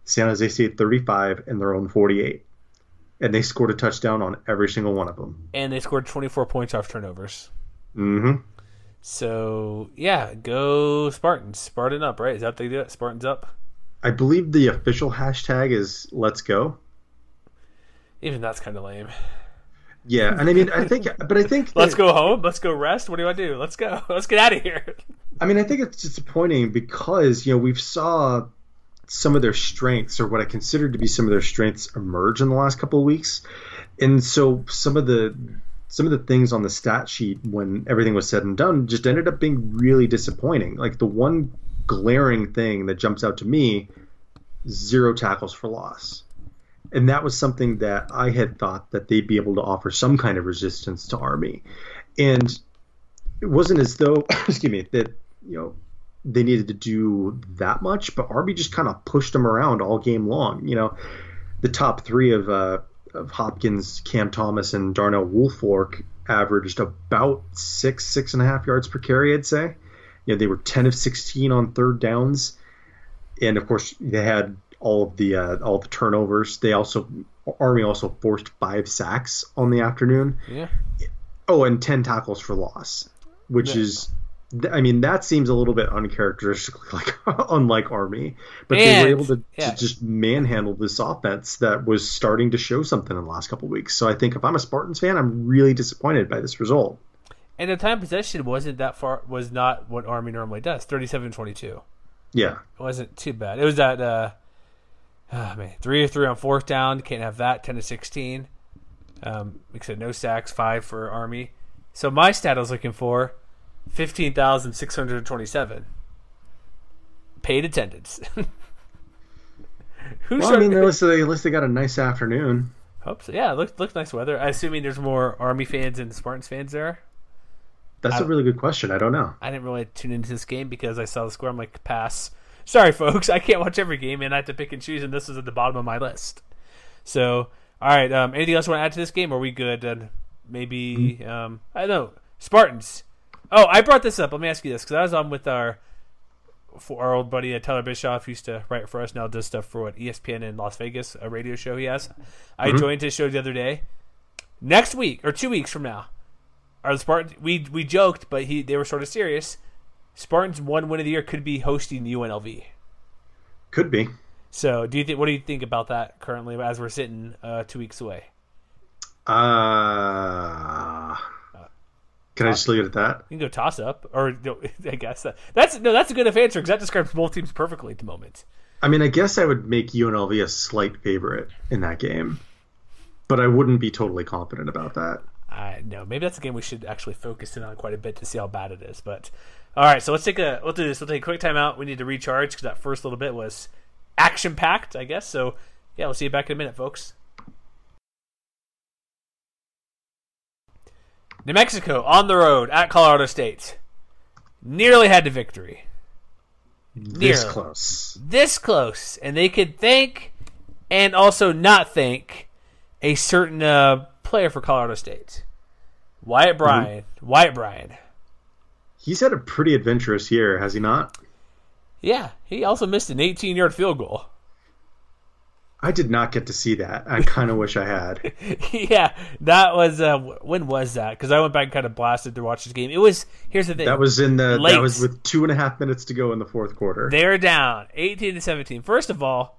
San Jose State thirty-five and their own forty-eight. And they scored a touchdown on every single one of them. And they scored twenty-four points off turnovers. Mm-hmm. So, yeah, go Spartans. Spartan up, right? Is that what they do it? Spartans up? I believe the official hashtag is let's go. Even that's kind of lame. Yeah, and I mean, I think, but I think... Let's go home. Let's go rest. What do you want to do? Let's go. Let's get out of here. I mean, I think it's disappointing because, you know, we've saw some of their strengths, or what I consider to be some of their strengths, emerge in the last couple of weeks. And so some of the some of the things on the stat sheet when everything was said and done just ended up being really disappointing. Like the one glaring thing that jumps out to me, zero tackles for loss. And that was something that I had thought that they'd be able to offer some kind of resistance to Army. And it wasn't as though, excuse me, that, you know, they needed to do that much, but Army just kind of pushed them around all game long. You know, the top three of uh, of Hopkins, Cam Thomas, and Darnell Woolfolk averaged about six, six and a half yards per carry, I'd say. You know, they were ten of sixteen on third downs. And of course, they had all of the uh, all the turnovers. They also Army also forced five sacks on the afternoon. Yeah. Oh, and ten tackles for loss, which yeah. is, I mean, that seems a little bit uncharacteristically like unlike Army. But and, they were able to, yeah. to just manhandle this offense that was starting to show something in the last couple of weeks. So I think if I'm a Spartans fan, I'm really disappointed by this result. And the time possession wasn't that far. Was not what Army normally does. thirty-seven twenty-two. Yeah, it wasn't too bad. It was that. Uh, Oh, man. Three or three on fourth down. Can't have that. ten to sixteen. Um, like I said, no sacks. Five for Army. So my stat I was looking for, fifteen thousand six hundred twenty-seven. Paid attendance. Who well, I mean, at least, they, at least they got a nice afternoon. Hope so. Yeah, it looked, looked nice weather. I'm assuming there's more Army fans and Spartans fans there. That's I, a really good question. I don't know. I didn't really tune into this game because I saw the score. I'm like, pass. Sorry, folks. I can't watch every game, and I have to pick and choose, and this is at the bottom of my list. So, all right. Um, anything else you want to add to this game? Are we good? And maybe, um, I don't know. Spartans. Oh, I brought this up. Let me ask you this, because I was on with our for our old buddy uh, Tyler Bischoff, who used to write for us, now does stuff for what E S P N in Las Vegas, a radio show he has. I mm-hmm. joined his show the other day. Next week, or two weeks from now, are the Spartans, we, we joked, but he they were sort of serious. Spartans' one win of the year could be hosting U N L V. Could be. So, do you think? What do you think about that currently, as we're sitting uh, two weeks away? Uh, can I just leave it at that? You can go toss up, or no, I guess that, that's no. That's a good enough answer because that describes both teams perfectly at the moment. I mean, I guess I would make U N L V a slight favorite in that game, but I wouldn't be totally confident about that. I know. Maybe that's a game we should actually focus in on quite a bit to see how bad it is, but. All right, so let's take a we'll do this. We'll take a quick timeout. We need to recharge because that first little bit was action packed, I guess. So yeah, we'll see you back in a minute, folks. New Mexico on the road at Colorado State. Nearly had the victory. This Nearly. close. This close, and they could thank and also not thank a certain uh, player for Colorado State, Wyatt Bryan. Mm-hmm. Wyatt Bryan. He's had a pretty adventurous year, has he not? Yeah, he also missed an eighteen-yard field goal. I did not get to see that. I kind of wish I had. Yeah, that was uh, when was that? Because I went back and kind of blasted to watch this game. It was here's the thing. That was in the late. That was with two and a half minutes to go in the fourth quarter. They're down eighteen to seventeen. First of all,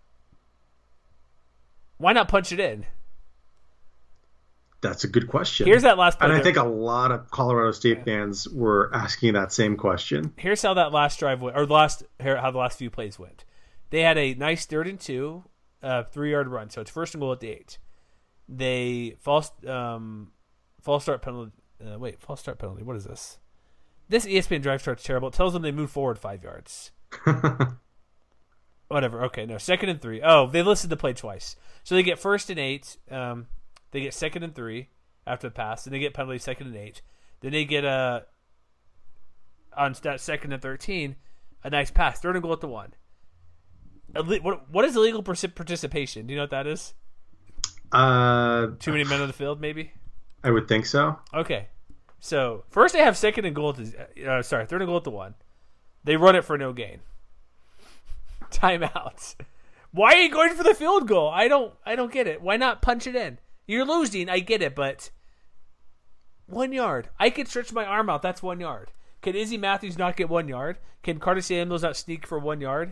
why not punch it in? That's a good question. Here's that last play. And I think a lot of Colorado State yeah. fans were asking that same question. Here's how that last drive went, or the last how the last few plays went. They had a nice third and two, uh, three-yard run, so it's first and goal at the eight. They false um, false start penalty. Uh, wait, false start penalty. What is this? This E S P N drive start's terrible. It tells them they move forward five yards. Whatever. Okay, no, second and three. Oh, they listed the play twice, so they get first and eight. Um, They get second and three after the pass. Then they get penalty second and eight. Then they get a on that second and thirteen a nice pass. Third and goal at the one. What what is illegal participation? Do you know what that is? Uh, Too many men on the field, maybe. I would think so. Okay, so first they have second and goal at the uh, sorry third and goal at the one. They run it for no gain. Timeouts. Why are you going for the field goal? I don't I don't get it. Why not punch it in? You're losing, I get it, but one yard. I could stretch my arm out. That's one yard. Can Izzy Matthews not get one yard? Can Carter Samuels not sneak for one yard?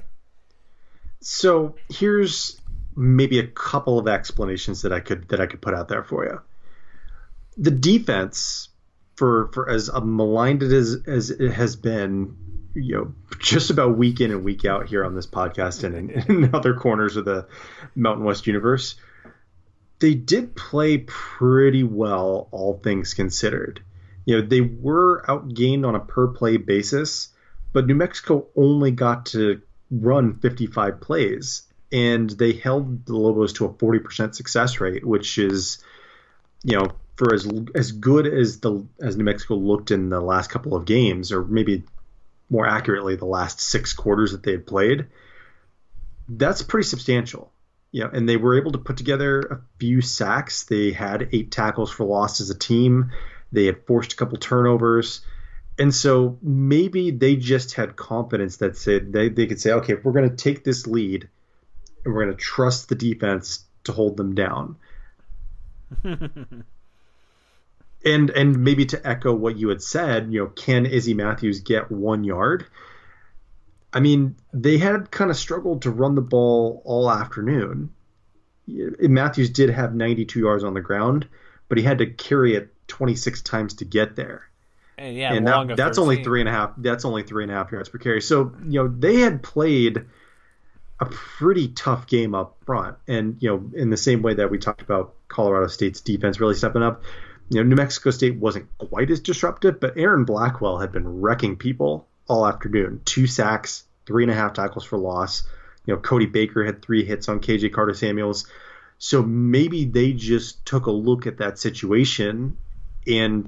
So here's maybe a couple of explanations that I could that I could put out there for you. The defense, for for as maligned it is as it has been, you know, just about week in and week out here on this podcast and in, in other corners of the Mountain West universe, they did play pretty well, all things considered. You know, they were outgained on a per play basis, but New Mexico only got to run fifty-five plays, and they held the Lobos to a forty percent success rate, which is, you know, for as as good as the as New Mexico looked in the last couple of games, or maybe more accurately, the last six quarters that they had played, that's pretty substantial. Yeah, and they were able to put together a few sacks. They had eight tackles for loss as a team. They had forced a couple turnovers. And so maybe they just had confidence that said they, they could say, okay, if we're going to take this lead and we're going to trust the defense to hold them down. and and maybe to echo what you had said, you know, can Izzy Matthews get one yard? I mean, they had kind of struggled to run the ball all afternoon. Matthews did have ninety-two yards on the ground, but he had to carry it twenty-six times to get there. And yeah, and long that, of that's thirteen. only three and a half. That's only three and a half yards per carry. So you know they had played a pretty tough game up front, and you know in the same way that we talked about Colorado State's defense really stepping up, you know New Mexico State wasn't quite as disruptive, but Aaron Blackwell had been wrecking people all afternoon. Two sacks, three and a half tackles for loss. You know Cody Baker had three hits on K J Carter Samuels. So maybe they just took a look at that situation and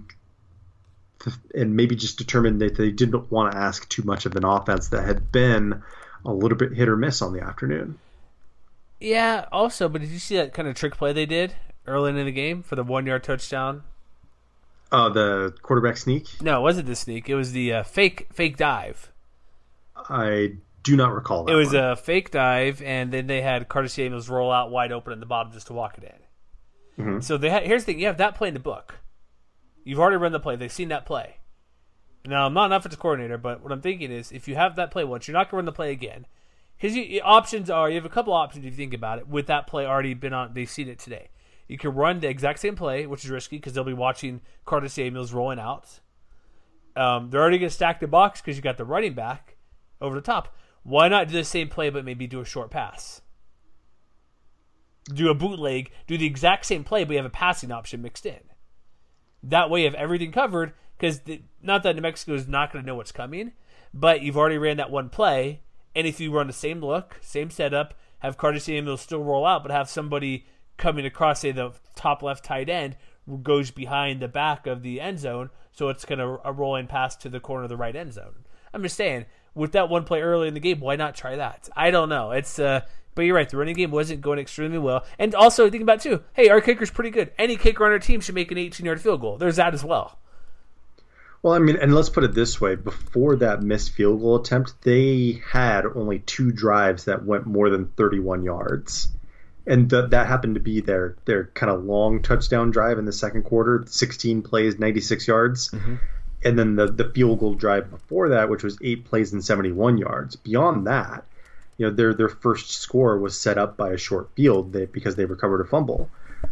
and maybe just determined that they didn't want to ask too much of an offense that had been a little bit hit or miss on the afternoon. Yeah, also, but did you see that kind of trick play they did early in the game for the one-yard touchdown? Uh, the quarterback sneak? No, it wasn't the sneak. It was the uh, fake fake dive. I do not recall that. It was one. a fake dive, and then they had Carter Samuels roll out wide open in the bottom just to walk it in. Mm-hmm. So they had, here's the thing. You have that play in the book. You've already run the play. They've seen that play. Now, I'm not an offensive coordinator, but what I'm thinking is if you have that play once, you're not going to run the play again. Because options are, you have a couple options if you think about it, with that play already been on, they've seen it today. You can run the exact same play, which is risky because they'll be watching Carter Samuels rolling out. Um, they're already going to stack the box because you got the running back over the top. Why not do the same play but maybe do a short pass? Do a bootleg, do the exact same play, but you have a passing option mixed in. That way you have everything covered because not that New Mexico is not going to know what's coming, but you've already ran that one play, and if you run the same look, same setup, have Carter Samuels still roll out, but have somebody coming across, say, the top left tight end goes behind the back of the end zone, so it's going to a rolling pass to the corner of the right end zone. I'm just saying, with that one play early in the game, why not try that? I don't know. It's uh, but you're right. The running game wasn't going extremely well. And also, think about, too, hey, our kicker's pretty good. Any kicker on our team should make an eighteen-yard field goal. There's that as well. Well, I mean, and let's put it this way. Before that missed field goal attempt, they had only two drives that went more than thirty-one yards. And th- that happened to be their, their kind of long touchdown drive in the second quarter, sixteen plays, ninety-six yards. Mm-hmm. And then the, the field goal drive before that, which was eight plays and seventy-one yards. Beyond that, you know, their their first score was set up by a short field they, because they recovered a fumble.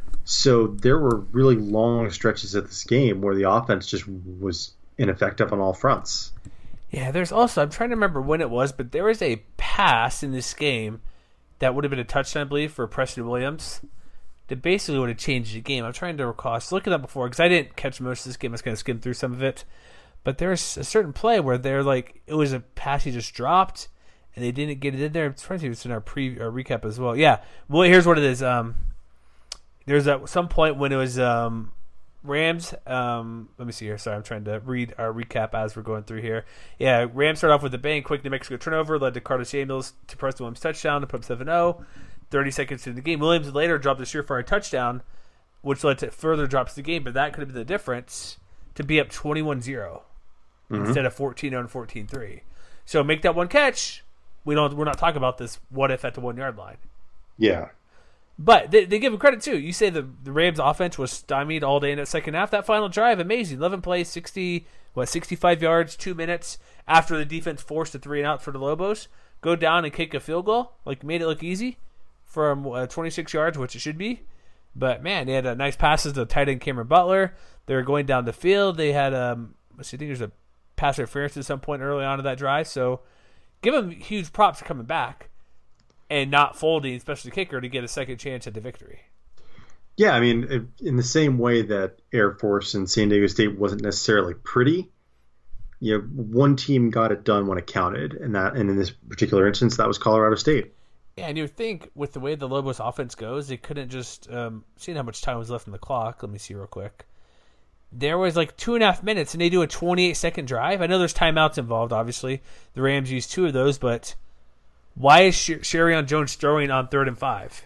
So there were really long stretches of this game where the offense just was ineffective on all fronts. Yeah, there's also, I'm trying to remember when it was, but there was a pass in this game that would have been a touchdown, I believe, for Preston Williams. That basically would have changed the game. I'm trying to recall. I was looking at that before because I didn't catch most of this game. I was going to skim through some of it. But there's a certain play where they're like, it was a pass he just dropped, and they didn't get it in there. I'm trying to see if it's in our pre our recap as well. Yeah. Well, here's what it is. Um, there's at some point when it was um, Rams. Um, let me see here. Sorry, I'm trying to read our recap as we're going through here. Yeah, Rams started off with a bang, quick New Mexico turnover, led to Carter Samuels to Preston Williams touchdown to put up seven oh. thirty seconds into the game. Williams later dropped a surefire touchdown, which led to further drops of the game, but that could have been the difference to be up twenty-one zero mm-hmm. instead of fourteen oh and fourteen three. So make that one catch. We don't, we're not talking about this what if at the one-yard line. Yeah. But they, they give him credit, too. You say the, the Rams' offense was stymied all day in that second half. That final drive, amazing. eleven plays, sixty, what, sixty-five yards, two minutes after the defense forced a three and out for the Lobos. Go down and kick a field goal. Like, made it look easy from uh, twenty-six yards, which it should be. But, man, they had uh, nice passes to tight end Cameron Butler. They were going down the field. They had, um, let's see, I think there's a pass interference at some point early on in that drive. So give them huge props for coming back and not folding, especially the kicker, to get a second chance at the victory. Yeah, I mean, in the same way that Air Force and San Diego State wasn't necessarily pretty, you know, one team got it done when it counted, and that, and in this particular instance, that was Colorado State. Yeah, and you would think with the way the Lobos offense goes, they couldn't just um, seeing how much time was left in the clock. Let me see real quick. There was like two and a half minutes, and they do a twenty-eight second drive. I know there's timeouts involved, obviously. The Rams used two of those, but why is Sh- Sherion Jones throwing on third and five?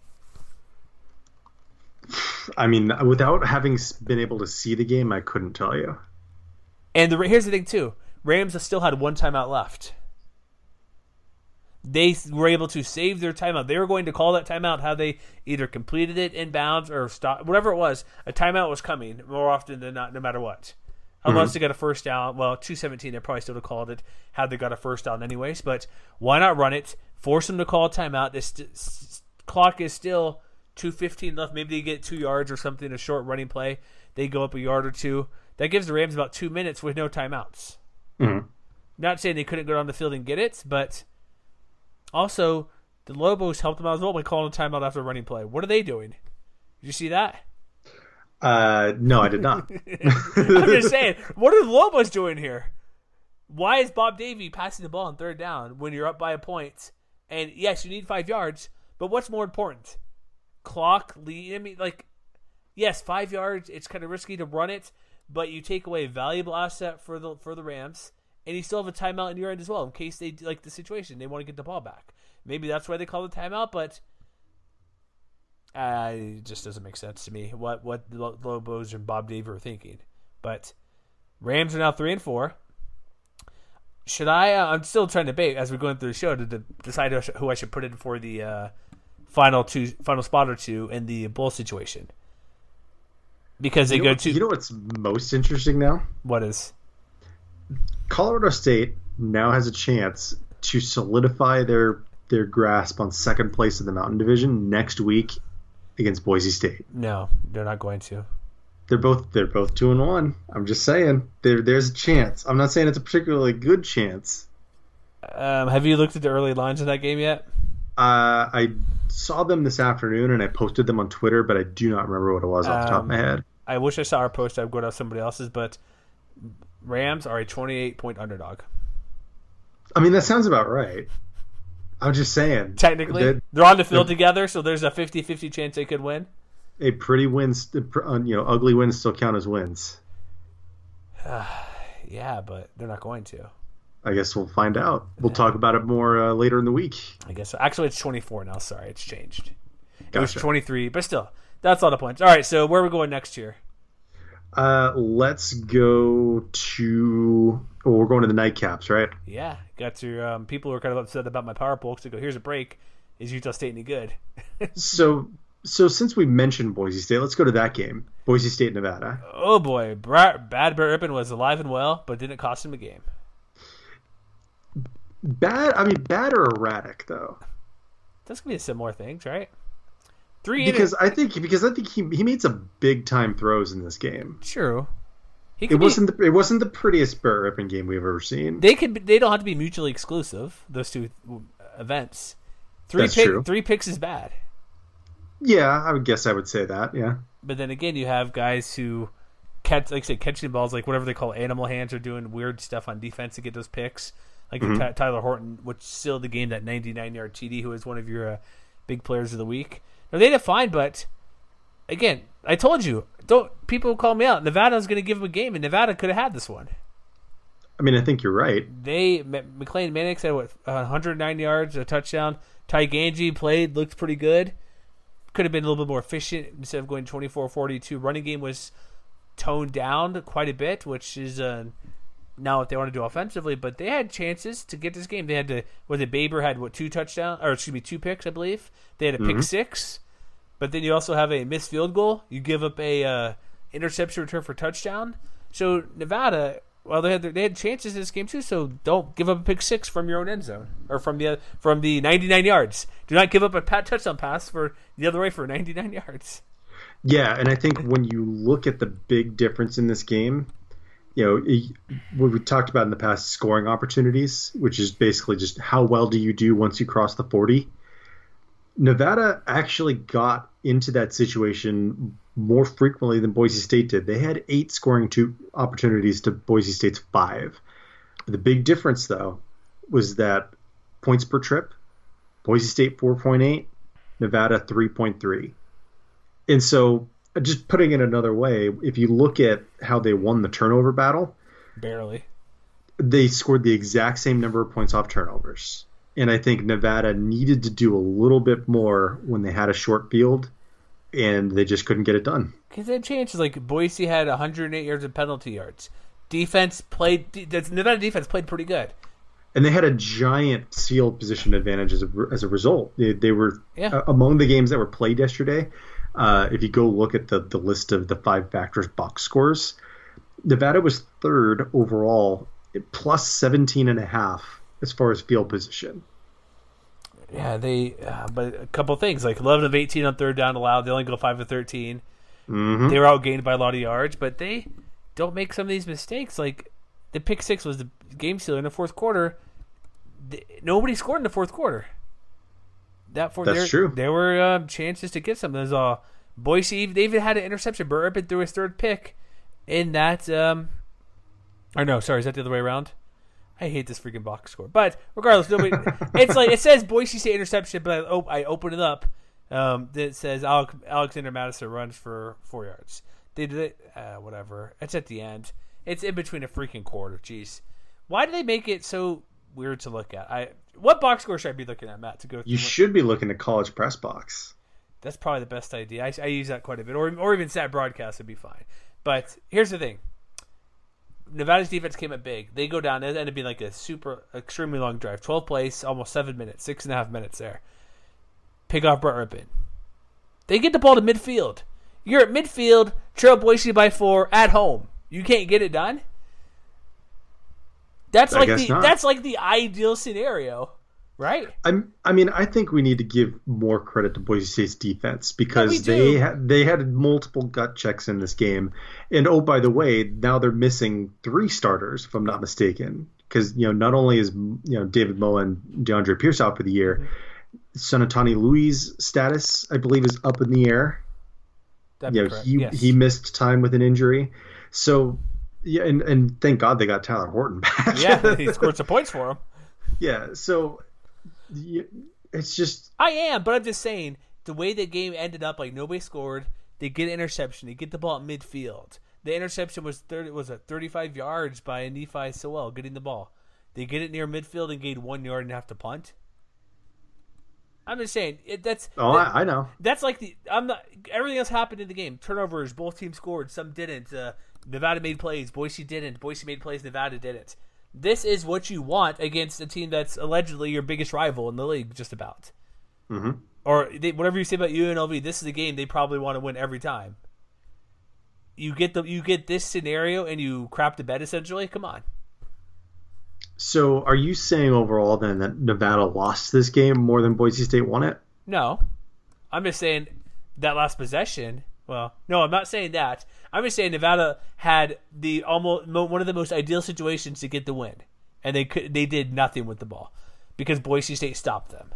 I mean, without having been able to see the game, I couldn't tell you. And the, here's the thing, too. Rams still had one timeout left. They were able to save their timeout. They were going to call that timeout how they either completed it inbounds or stopped. Whatever it was, a timeout was coming more often than not, no matter what. Unless mm-hmm. they got a first down. Well, two seventeen, they probably still would have called it had they got a first down anyways. But why not run it? Force them to call a timeout. This st- clock is still two fifteen left. Maybe they get two yards or something, a short running play. They go up a yard or two. That gives the Rams about two minutes with no timeouts. Mm-hmm. Not saying they couldn't go down the field and get it, but also the Lobos helped them out as well by calling a timeout after a running play. What are they doing? Did you see that? Uh, no, I did not. I'm just saying, what are the Lobos doing here? Why is Bob Davie passing the ball on third down when you're up by a point? And yes, you need five yards, but what's more important? Clock, lead. I mean, like, yes, five yards. It's kind of risky to run it, but you take away a valuable asset for the for the Rams, and you still have a timeout in your end as well in case they like the situation. They want to get the ball back. Maybe that's why they call the timeout, but uh, it just doesn't make sense to me what what the Lobos and Bob Davie are thinking. But Rams are now three and four. Should I? Uh, I'm still trying to debate as we're going through the show to de- decide who I should put in for the uh, final two, final spot or two in the bowl situation. Because they you know, go to. You know what's most interesting now? What is? Colorado State now has a chance to solidify their their grasp on second place in the Mountain Division next week against Boise State. No, they're not going to. They're both they're both two and one. I'm just saying there there's a chance. I'm not saying it's a particularly good chance. Um, have you looked at the early lines of that game yet? Uh, I saw them this afternoon and I posted them on Twitter, but I do not remember what it was off the top of my head. I wish I saw our post. I'd go to somebody else's, but Rams are a twenty-eight point underdog. I mean, that sounds about right. I'm just saying. Technically, they're, they're on the field together, so there's a fifty-fifty chance they could win. A pretty wins, you know, ugly wins still count as wins. Yeah, but they're not going to. I guess we'll find out. We'll yeah. talk about it more uh, later in the week. I guess so. Actually, it's twenty-four now. Sorry, it's changed. Gotcha. It was twenty-three, but still, that's all the points. All right, so where are we going next year? Uh, let's go to. Oh, we're going to the nightcaps, right? Yeah, got to. Um, people were kind of upset about my power poll because they go, "Here's a break. Is Utah State any good?" so, so since we mentioned Boise State, let's go to that game. Boise State, Nevada. Oh boy, Bad Brett Rypien was alive and well, but didn't cost him a game. Bad. I mean, bad or erratic though. That's gonna be similar things, right? Three because I think because I think he he made some big time throws in this game. True. It be, wasn't the, it wasn't the prettiest Brett Rypien game we've ever seen. They could they don't have to be mutually exclusive. Those two events. Three That's pick, true. Three picks is bad. Yeah, I would guess I would say that. Yeah. But then again, you have guys who catch, like I say, catching balls, like whatever they call animal hands, or doing weird stuff on defense to get those picks. Like mm-hmm. Tyler Horton, which sealed the game, that ninety-nine yard T D, who is one of your uh, big players of the week. Now, they did fine, but again, I told you, don't people call me out. Nevada's going to give them a game, and Nevada could have had this one. I mean, I think you're right. They McLean Mannix had what one hundred nine yards, a touchdown. Ty Ganji played, looked pretty good. Could have been a little bit more efficient instead of going twenty-four forty-two. Running game was toned down quite a bit, which is uh, now what they want to do offensively, but they had chances to get this game. They had to, was it Baber had, what, two touchdowns, or excuse me, two picks, I believe. They had a mm-hmm. pick six, but then you also have a missed field goal. You give up a uh, interception return for touchdown. So Nevada, well, they had they had chances in this game too. So don't give up a pick six from your own end zone or from the from the ninety-nine yards. Do not give up a pat touchdown pass for the other way for ninety-nine yards. Yeah, and I think when you look at the big difference in this game, you know, what we talked about in the past, scoring opportunities, which is basically just how well do you do once you cross the forty. Nevada actually got into that situation more frequently than Boise State did. They had eight scoring two opportunities to Boise State's five. The big difference, though, was that points per trip, Boise State four point eight, Nevada three point three. And so, just putting it another way, if you look at how they won the turnover battle, barely, they scored the exact same number of points off turnovers. And I think Nevada needed to do a little bit more when they had a short field, and they just couldn't get it done. Because they had chances. Like Boise had one hundred eight yards of penalty yards. Defense played. Nevada defense played pretty good. And they had a giant field position advantage as a, as a result. They, they were yeah. uh, among the games that were played yesterday. Uh, if you go look at the, the list of the five factors box scores, Nevada was third overall, plus seventeen and a half as far as field position. Yeah, they. Uh, but a couple things like eleven of eighteen on third down allowed. They only go five of thirteen. Mm-hmm. They were outgained by a lot of yards, but they don't make some of these mistakes. Like the pick six was the game sealer in the fourth quarter. The, nobody scored in the fourth quarter. That fourth, That's there, true. There were uh, chances to get some. There's uh, Boise. They even had an interception. Burt Urban threw his third pick in that. Um, or no, sorry, is that the other way around? I hate this freaking box score. But regardless, nobody. It's like it says Boise State interception, but I, op- I open it up. Um, it says Alec- Alexander Madison runs for four yards. They did it. Uh, whatever. It's at the end. It's in between a freaking quarter. Jeez, why do they make it so weird to look at? I what box score should I be looking at, Matt? To go. You should be looking at College Press Box. That's probably the best idea. I, I use that quite a bit, or or even Stat Broadcast would be fine. But here's the thing. Nevada's defense came up big. They go down. It ended up being like a super, extremely long drive. twelve plays, almost seven minutes, six and a half minutes there. Pick off Burt Urban. They get the ball to midfield. You're at midfield, trail Boise by four, at home. You can't get it done? That's I like guess the not. that's like the ideal scenario, right? I'm, I mean, I think we need to give more credit to Boise State's defense because Yeah, we do. they had they had multiple gut checks in this game, and oh, by the way, now they're missing three starters, if I'm not mistaken, because you know not only is you know David Moe and DeAndre Pierce out for the year, mm-hmm. Sonatani Louis' status I believe is up in the air. That'd you be know, correct. he Yes. he missed time with an injury, so yeah, and and thank God they got Tyler Horton back. Yeah, he scored some points for him. Yeah, so. It's just I am, but I'm just saying the way the game ended up, like nobody scored. They get an interception. They get the ball at midfield. The interception was thirty, was a thirty-five yards by Nephi Sewell getting the ball. They get it near midfield and gain one yard and have to punt. I'm just saying it, that's. oh, that, I, I know. That's like the I'm not. Everything else happened in the game. Turnovers. Both teams scored. Some didn't. Uh, Nevada made plays. Boise didn't. Boise made plays. Nevada didn't. This is what you want against a team that's allegedly your biggest rival in the league, just about. Mm-hmm. Or they, whatever you say about U N L V, this is a game they probably want to win every time. You get the you get this scenario and you crap the bed essentially. Come on. So, are you saying overall then that Nevada lost this game more than Boise State won it? No, I'm just saying that last possession. Well, no, I'm not saying that. I'm just saying Nevada had the almost one of the most ideal situations to get the win, and they could they did nothing with the ball because Boise State stopped them.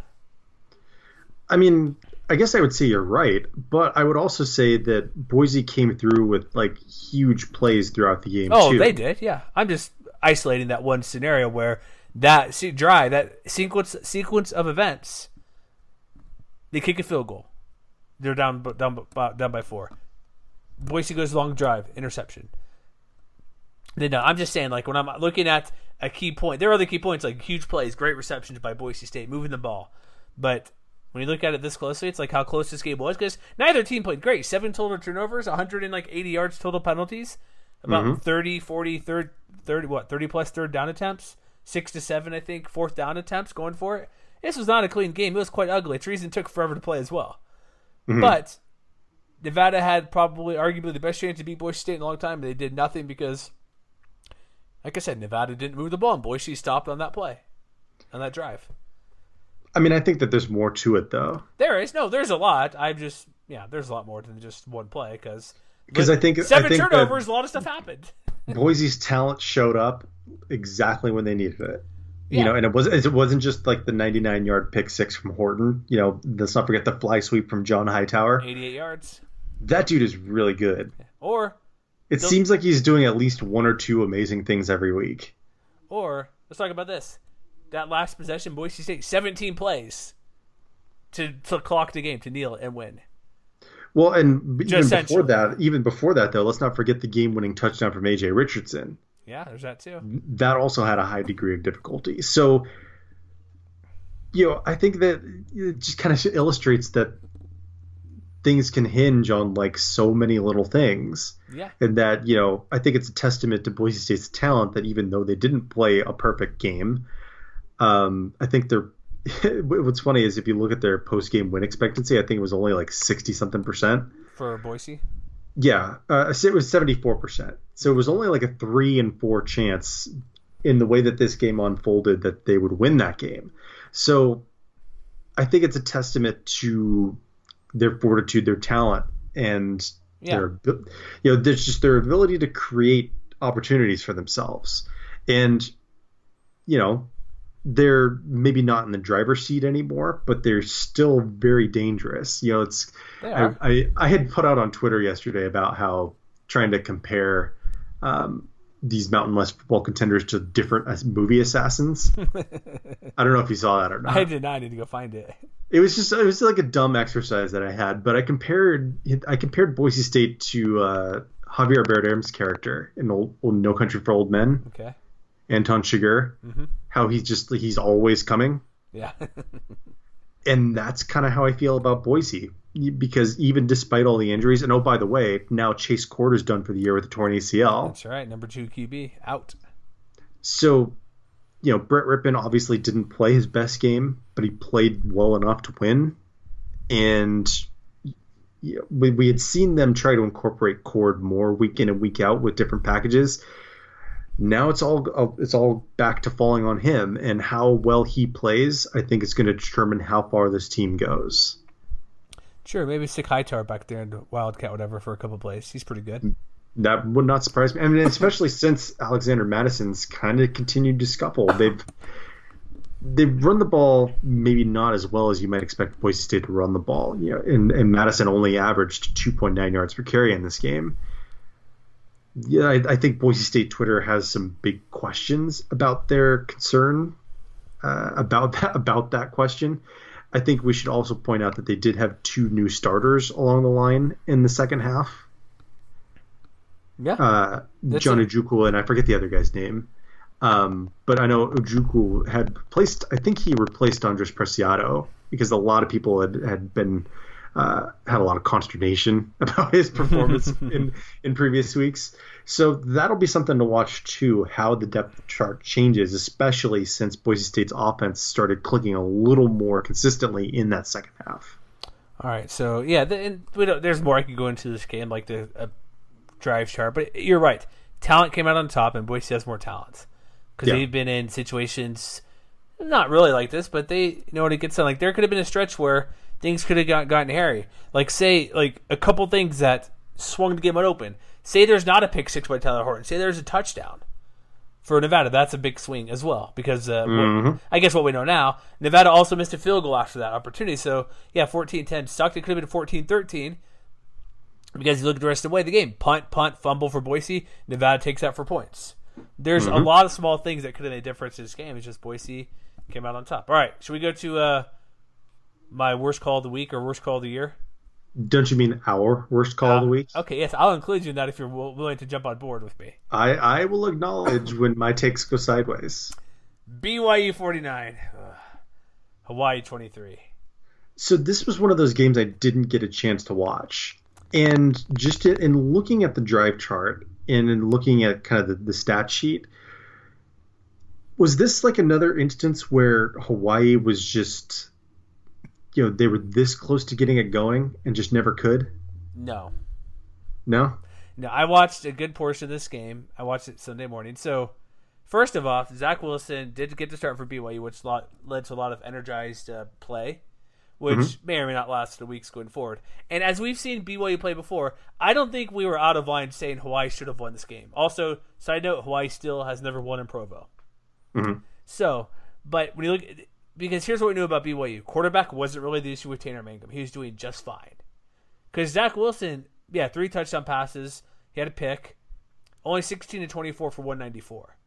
I mean, I guess I would say you're right, but I would also say that Boise came through with like huge plays throughout the game. Oh, too. they did, yeah. I'm just isolating that one scenario where that see, dry that sequence sequence of events. They kick a field goal. They're down down down by four. Boise goes long drive, interception. Then no, I'm just saying, like when I'm looking at a key point, there are other key points like huge plays, great receptions by Boise State, moving the ball. But when you look at it this closely, it's like how close this game was because neither team played great. Seven total turnovers, one hundred eighty yards total penalties, about mm-hmm. thirty, forty, third, thirty what thirty plus third down attempts, six to seven I think fourth down attempts going for it. This was not a clean game. It was quite ugly. It's the reason it took forever to play as well. Mm-hmm. But Nevada had probably arguably the best chance to beat Boise State in a long time, and they did nothing because, like I said, Nevada didn't move the ball, and Boise stopped on that play, on that drive. I mean, I think that there's more to it, though. There is. No, there's a lot. I'm just, yeah, there's a lot more than just one play because because I think seven I think turnovers, a lot of stuff happened. Boise's talent showed up exactly when they needed it. You Yeah. know, and it wasn't it wasn't just like the ninety-nine yard pick six from Horton. You know, let's not forget the fly sweep from John Hightower. eighty-eight yards. That dude is really good. Or It Don't- seems like he's doing at least one or two amazing things every week. or let's talk about this. That last possession, Boise State, seventeen plays to to clock the game, to kneel and win. Well, and b- even Just before essentially. that, even before that though, let's not forget the game-winning touchdown from A J Richardson. Yeah, there's that too. That also had a high degree of difficulty. So, you know, I think that it just kind of illustrates that things can hinge on like so many little things. Yeah. And that, you know, I think it's a testament to Boise State's talent that even though they didn't play a perfect game, um, I think they're what's funny is if you look at their post-game win expectancy, I think it was only like sixty something percent. For Boise? Yeah, uh, it was seventy-four percent. So it was only like a three and four chance in the way that this game unfolded that they would win that game. So I think it's a testament to their fortitude, their talent, and Yeah. their, you know, there's just their ability to create opportunities for themselves. And, you know, they're maybe not in the driver's seat anymore, but they're still very dangerous. You know, it's They I, are. I, I had put out on Twitter yesterday about how trying to compare um, these Mountain West football contenders to different as- movie assassins. I don't know if you saw that or not. I did not need to go find it. It was just it was like a dumb exercise that I had, but I compared I compared Boise State to uh, Javier Bardem's character in old, old No Country for Old Men, Okay. Anton Chigurh. Mm-hmm. How he's just he's always coming. Yeah. And that's kind of how I feel about Boise, because even despite all the injuries, and oh, by the way, now Chase Corder's done for the year with a torn A C L. That's right. Number two Q B out. So, you know, Brett Rippon obviously didn't play his best game, but he played well enough to win. And you know, we, we had seen them try to incorporate Cord more week in and week out with different packages. Now it's all it's all back to falling on him, and how well he plays, I think, is going to determine how far this team goes. Sure, maybe stick Hightower back there and Wildcat whatever for a couple plays. He's pretty good. That would not surprise me. I mean, especially since Alexander Madison's kind of continued to scuffle. They've they've run the ball maybe not as well as you might expect Boise State to run the ball. You know, and, and Madison only averaged two point nine yards per carry in this game. Yeah, I, I think Boise State Twitter has some big questions about their concern uh, about that about that question. I think we should also point out that they did have two new starters along the line in the second half. Yeah. Uh, That's John a- Ojukwu, and I forget the other guy's name. Um, but I know Ojukwu had replaced, I think he replaced Andres Preciado, because a lot of people had, had been uh, had a lot of consternation about his performance in, in previous weeks. So that'll be something to watch too, how the depth chart changes, especially since Boise State's offense started clicking a little more consistently in that second half. All right, so yeah, the, and we don't, there's more I could go into this game, like the uh, drive chart. But you're right, talent came out on top, and Boise has more talent because Yeah. they've been in situations not really like this, but they you know when it gets done, like there could have been a stretch where things could have got, gotten hairy. Like say, like a couple things that swung the game wide open. Say there's not a pick six by Tyler Horton. Say there's a touchdown for Nevada. That's a big swing as well because uh, Mm-hmm. what, I guess what we know now, Nevada also missed a field goal after that opportunity. So, yeah, fourteen ten sucked. It could have been fourteen thirteen because you look at the rest of the way of the game. Punt, punt, fumble for Boise. Nevada takes that for points. There's Mm-hmm. a lot of small things that could have made a difference in this game. It's just Boise came out on top. All right, should we go to uh, my worst call of the week or worst call of the year? Don't you mean our worst call of the week? Okay, yes, I'll include you in that if you're will- willing to jump on board with me. I, I will acknowledge when my takes go sideways. B Y U forty-nine, Ugh. Hawaii twenty-three. So this was one of those games I didn't get a chance to watch. And just in looking at the drive chart and in looking at kind of the, the stat sheet, Was this like another instance where Hawaii was just, you know, they were this close to getting it going and just never could? No. No? No, I watched a good portion of this game. I watched it Sunday morning. So, first of all, Zach Wilson did get to start for B Y U, which lot, led to a lot of energized uh, play, which mm-hmm. may or may not last the weeks going forward. And as we've seen B Y U play before, I don't think we were out of line saying Hawaii should have won this game. Also, side note, Hawaii still has never won in Provo. Mm-hmm. So, but when you look, because here's what we knew about B Y U. Quarterback wasn't really the issue with Tanner Mangum. He was doing just fine. Because Zach Wilson, yeah, three touchdown passes. He had a pick. Only sixteen to twenty-four for one ninety-four.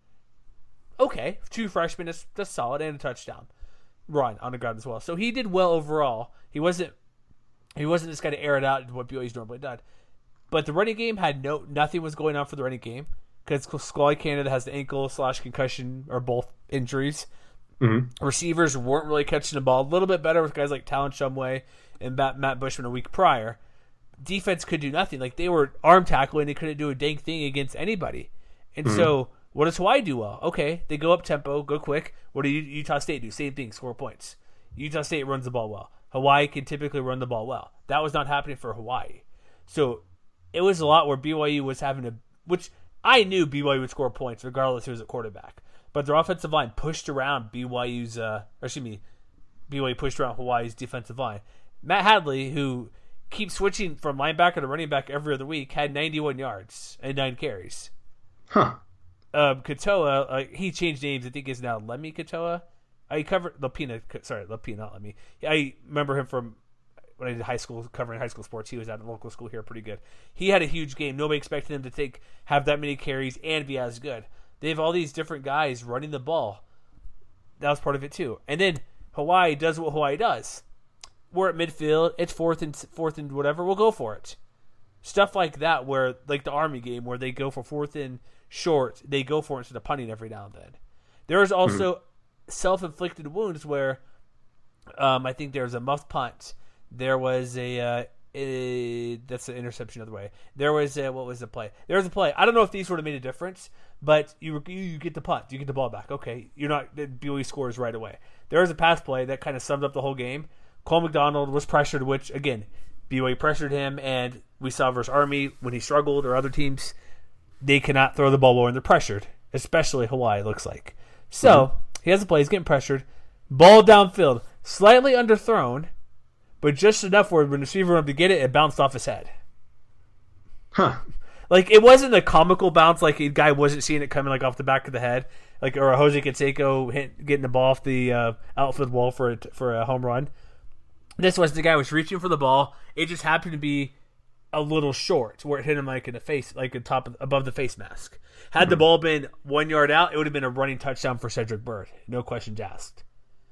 Okay, two freshmen, that's, that's solid, and a touchdown run on the ground as well. So he did well overall. He wasn't he wasn't just going to air it out into what B Y U's normally done. But the running game had no nothing was going on for the running game because Squally Canada has the ankle slash concussion or both injuries. Mm-hmm. Receivers weren't really catching the ball. A little bit better with guys like Talon Shumway and Matt, Matt Bushman a week prior. Defense could do nothing. Like, they were arm tackling. They couldn't do a dang thing against anybody. And mm-hmm. so what does Hawaii do well? Okay, they go up tempo, go quick. What do Utah State do? Same thing, score points. Utah State runs the ball well. Hawaii can typically run the ball well. That was not happening for Hawaii. So it was a lot where B Y U was having to, which I knew B Y U would score points regardless who was at quarterback. But their offensive line pushed around B Y U's, uh, or excuse me, B Y U pushed around Hawaii's defensive line. Matt Hadley, who keeps switching from linebacker to running back every other week, had ninety-one yards and nine carries. Huh. Um, Katoa, uh, he changed names. I think he's now Lemmy Katoa. I covered Lapina. Sorry, Lapina, not Lemmy. I remember him from when I did high school, covering high school sports. He was at a local school here, pretty good. He had a huge game. Nobody expected him to take have that many carries and be as good. They have all these different guys running the ball. That was part of it too. And then Hawaii does what Hawaii does. We're at midfield. It's fourth and fourth and whatever. We'll go for it. Stuff like that, where like the Army game, where they go for fourth and short, they go for it instead of punting every now and then. There is also mm-hmm. self-inflicted wounds where um, I think there was a muff punt. There was a, uh, a that's an interception other way. There was a, what was the play? There was a play. I don't know if these would have made a difference, but you you, you get the punt, you get the ball back. Okay, you're not B Y U scores right away. There was a pass play that kind of summed up the whole game. Cole McDonald was pressured, which again, B Y U pressured him, and we saw versus Army when he struggled or other teams, they cannot throw the ball well when they're pressured, especially Hawaii. Looks like so mm-hmm. he has a play. He's getting pressured. Ball downfield, slightly underthrown, but just enough where when the receiver went to get it, it bounced off his head. Huh. Like, it wasn't a comical bounce, like a guy wasn't seeing it coming like off the back of the head, like or a Jose Canseco hit, getting the ball off the uh, outfield wall for a, for a home run. This was the guy was reaching for the ball. It just happened to be a little short, where it hit him like in the face, like the top of, above the face mask. Had mm-hmm. the ball been one yard out, it would have been a running touchdown for Cedric Byrd. No questions asked.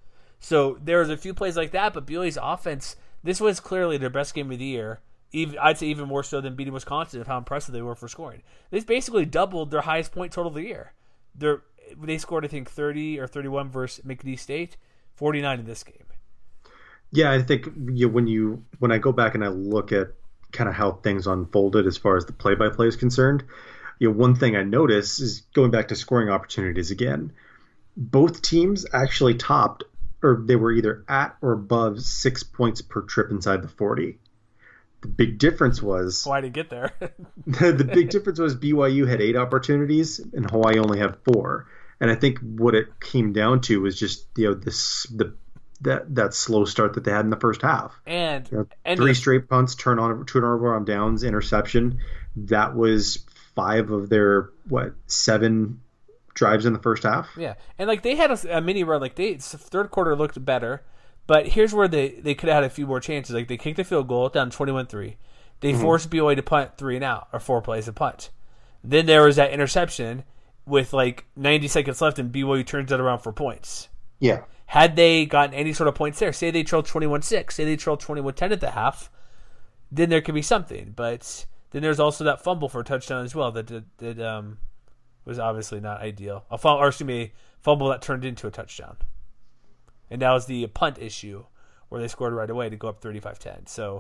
So there was a few plays like that, but B Y U's offense, this was clearly their best game of the year. Even, I'd say even more so than beating Wisconsin of how impressive they were for scoring. They basically doubled their highest point total of the year. They're, they scored, I think, thirty or thirty-one versus McNeese State, forty-nine in this game. Yeah, I think you, when you when I go back and I look at kind of how things unfolded as far as the play-by-play is concerned, you know, one thing I notice is going back to scoring opportunities again. Both teams actually topped, or they were either at or above six points per trip inside the forty. The big difference was why did it get there? the, the big difference was B Y U had eight opportunities and Hawaii only had four. And I think what it came down to was just, you know, this the that that slow start that they had in the first half. And, you know, and three straight punts, turn on turnover on downs, interception. That was five of their what seven drives in the first half. Yeah, and like they had a, a mini run. Like they third quarter looked better, but here's where they, they could have had a few more chances. Like they kicked the field goal down twenty-one three. They mm-hmm. forced B Y U to punt three and out or four plays to punt. Then there was that interception with like ninety seconds left, and B Y U turns it around for points. Yeah. Had they gotten any sort of points there, say they trailed twenty-one six, say they trailed twenty-one ten at the half, then there could be something. But then there's also that fumble for a touchdown as well that, that, that um, was obviously not ideal. A fumble, or excuse me, a fumble that turned into a touchdown. And that was the punt issue where they scored right away to go up thirty-five ten. So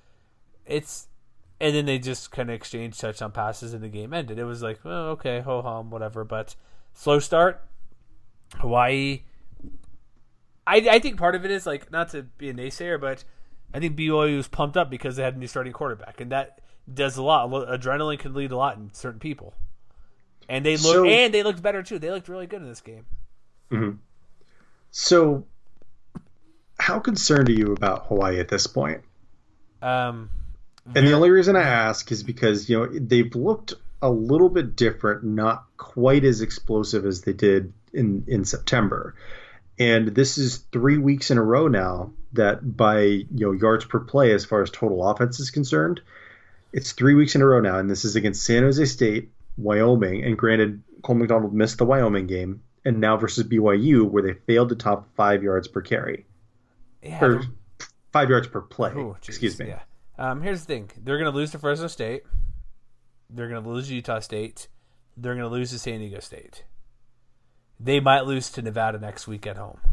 it's – and then they just kind of exchanged touchdown passes and the game ended. It was like, oh, okay, ho-hum, whatever. But slow start. Hawaii. I I think part of it is like not to be a naysayer, but I think B Y U was pumped up because they had a new starting quarterback, and that does a lot. Adrenaline can lead a lot in certain people, and they look so, and they looked better too. They looked really good in this game. Mm-hmm. So, how concerned are you about Hawaii at this point? Um, and the only reason I ask is because you know they've looked a little bit different, not quite as explosive as they did in in September. And this is three weeks in a row now that by you know yards per play as far as total offense is concerned, it's three weeks in a row now, and this is against San Jose State, Wyoming, and granted, Cole McDonald missed the Wyoming game, and now versus B Y U where they failed to top five yards per carry, yeah, or five yards per play. Ooh, excuse me. Yeah. Um, here's the thing: they're going to lose to Fresno State, they're going to lose to Utah State, they're going to lose to San Diego State. They might lose to Nevada next week at home.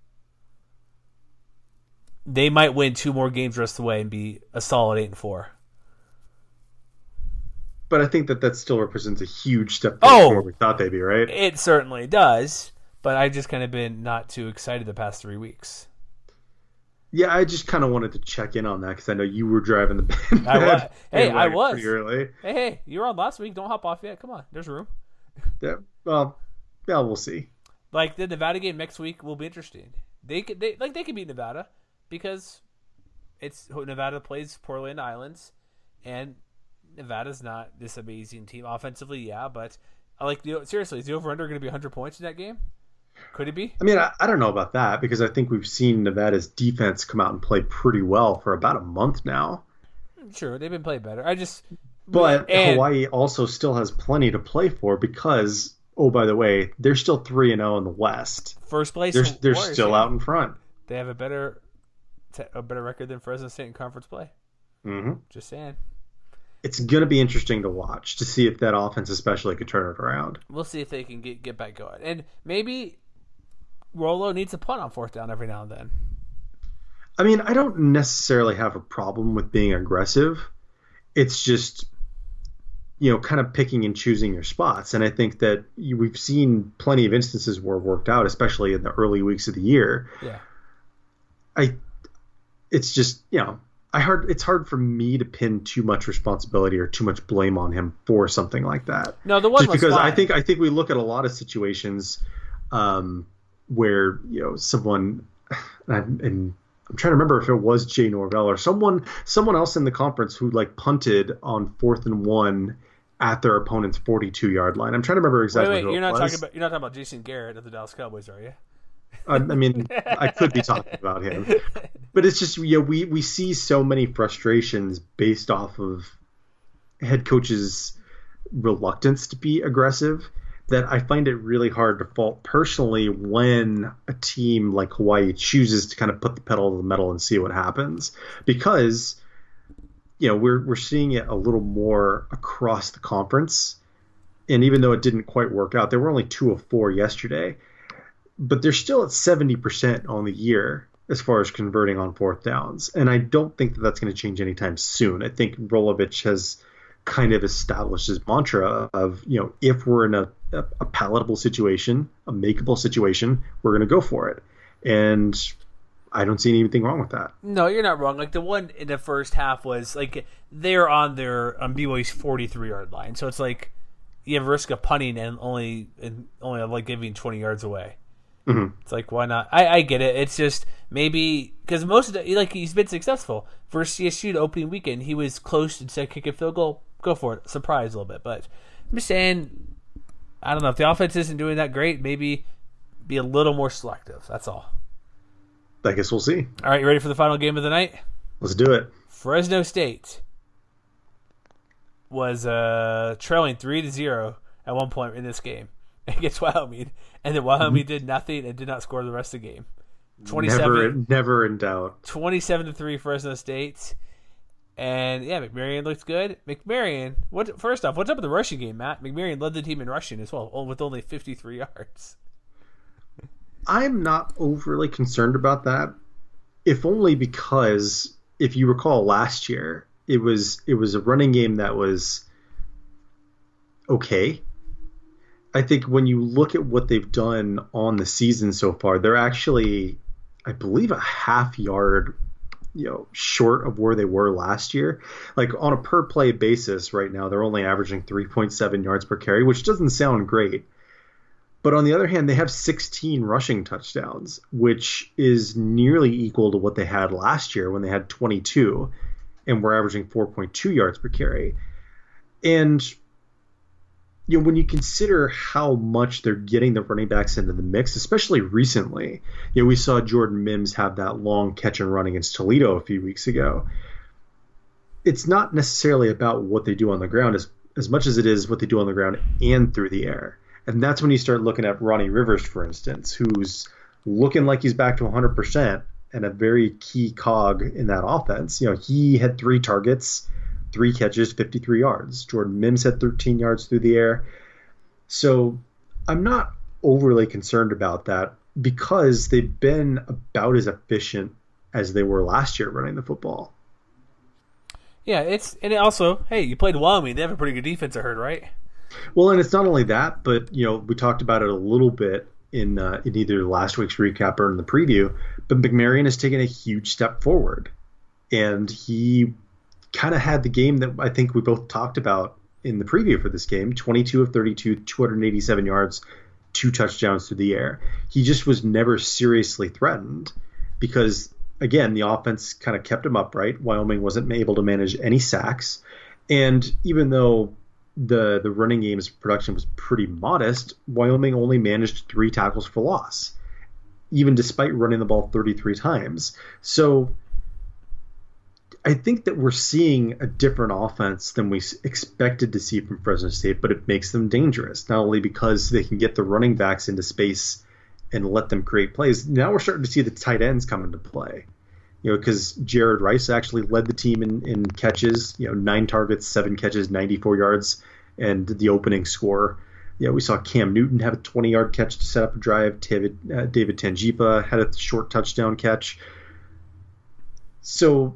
They might win two more games the rest of the way and be a solid eight and four. But I think that that still represents a huge step oh, forward. We thought they'd be, right? It certainly does. But I've just kind of been not too excited the past three weeks. Yeah, I just kind of wanted to check in on that because I know you were driving the band. I was. Hey, I was. Pretty early. Hey, hey, you were on last week. Don't hop off yet. Come on, there's room. Yeah, well, yeah, we'll see. Like the Nevada game next week will be interesting. They could, they like they could beat Nevada because it's Nevada plays Portland Islands, and Nevada's not this amazing team offensively. Yeah, but I like the seriously. Is the over under going to be one hundred points in that game? Could it be? I mean, I, I don't know about that because I think we've seen Nevada's defense come out and play pretty well for about a month now. Sure, they've been playing better. I just, but and, Hawaii also still has plenty to play for because, oh, by the way, they're still three and zero in the West. First place. They're they're Warriors, still yeah. out in front. They have a better a better record than Fresno State in conference play. Mm-hmm. Just saying. It's going to be interesting to watch to see if that offense especially could turn it around. We'll see if they can get, get back going. And maybe Rolo needs a punt on fourth down every now and then. I mean, I don't necessarily have a problem with being aggressive. It's just, you know, kind of picking and choosing your spots. And I think that you, we've seen plenty of instances where it worked out, especially in the early weeks of the year. Yeah. I, it's just, you know, I hard. It's hard for me to pin too much responsibility or too much blame on him for something like that. No, the one just was because fine. I think I think we look at a lot of situations um, where you know someone, and I'm, and I'm trying to remember if it was Jay Norvell or someone someone else in the conference who like punted on fourth and one at their opponent's forty-two yard line. I'm trying to remember exactly. Wait, wait, who you're it not was. talking about you're not talking about Jason Garrett of the Dallas Cowboys, are you? I, I mean, I could be talking about him, but it's just you know we we see so many frustrations based off of head coaches' reluctance to be aggressive that I find it really hard to fault personally when a team like Hawaii chooses to kind of put the pedal to the metal and see what happens, because you know we're we're seeing it a little more across the conference, and even though it didn't quite work out, they were only two of four yesterday. But they're still at seventy percent on the year as far as converting on fourth downs. And I don't think that that's going to change anytime soon. I think Rolovich has kind of established his mantra of, you know, if we're in a, a, a palatable situation, a makeable situation, we're going to go for it. And I don't see anything wrong with that. No, you're not wrong. Like the one in the first half was like they're on their on B Y U's forty-three yard line. So it's like you have a risk of punting and only and only like giving twenty yards away. Mm-hmm. It's like, why not? I, I get it. It's just maybe because most of the like he's been successful for C S U the opening weekend. He was close to say kick a field goal, go for it, surprise a little bit. But I'm just saying, I don't know if the offense isn't doing that great. Maybe be a little more selective. That's all. I guess we'll see. All right, you ready for the final game of the night? Let's do it. Fresno State was uh, trailing three to zero at one point in this game against Wyoming. And then Wyoming did nothing and did not score the rest of the game. twenty-seven, never, never in doubt. twenty-seven to three Fresno State. And, yeah, McMarion looks good. McMarion, what? First off, what's up with the rushing game, Matt? McMarion led the team in rushing as well, with only fifty-three yards. I'm not overly concerned about that, if only because, if you recall last year, it was it was a running game that was okay. I think when you look at what they've done on the season so far, they're actually, I believe, a half yard, you know, short of where they were last year. Like on a per play basis right now, they're only averaging three point seven yards per carry, which doesn't sound great. But on the other hand, they have sixteen rushing touchdowns, which is nearly equal to what they had last year when they had twenty-two and were averaging four point two yards per carry. And you know, when you consider how much they're getting the running backs into the mix, especially recently, you know, we saw Jordan Mims have that long catch and run against Toledo a few weeks ago. It's not necessarily about what they do on the ground as, as much as it is what they do on the ground and through the air. And that's when you start looking at Ronnie Rivers, for instance, who's looking like he's back to one hundred percent and a very key cog in that offense. You know, he had three targets, three catches, fifty-three yards. Jordan Mims had thirteen yards through the air. So I'm not overly concerned about that because they've been about as efficient as they were last year running the football. Yeah, it's and it also, hey, you played Wyoming. They have a pretty good defense, I heard, right? Well, and it's not only that, but you know, we talked about it a little bit in uh, in either last week's recap or in the preview. But McMaryion has taken a huge step forward, and he kind of had the game that I think we both talked about in the preview for this game: twenty-two of thirty-two, two hundred eighty-seven yards, two touchdowns through the air. He just was never seriously threatened because, again, the offense kind of kept him upright. Wyoming wasn't able to manage any sacks, and even though the the running game's production was pretty modest, Wyoming only managed three tackles for loss, even despite running the ball thirty-three times. So I think that we're seeing a different offense than we expected to see from Fresno State, but it makes them dangerous, not only because they can get the running backs into space and let them create plays. Now we're starting to see the tight ends come into play. You know, because Jared Rice actually led the team in, in catches, you know, nine targets, seven catches, ninety-four yards, and the opening score. Yeah, we saw Cam Newton have a twenty-yard catch to set up a drive. David, uh, David Tangipa had a short touchdown catch. So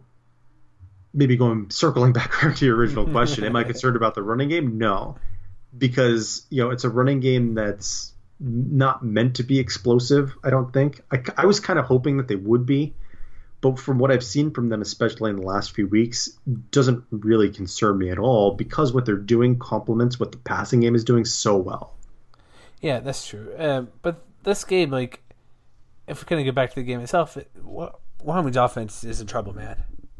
maybe going circling back around to your original question, am I concerned about the running game? No, because, you know, it's a running game that's not meant to be explosive, I don't think. I, I was kind of hoping that they would be. But from what I've seen from them, especially in the last few weeks, doesn't really concern me at all because what they're doing complements what the passing game is doing so well. Yeah, that's true. Um, but this game, like, if we're going to get back to the game itself, it, Wyoming's offense is in trouble, man.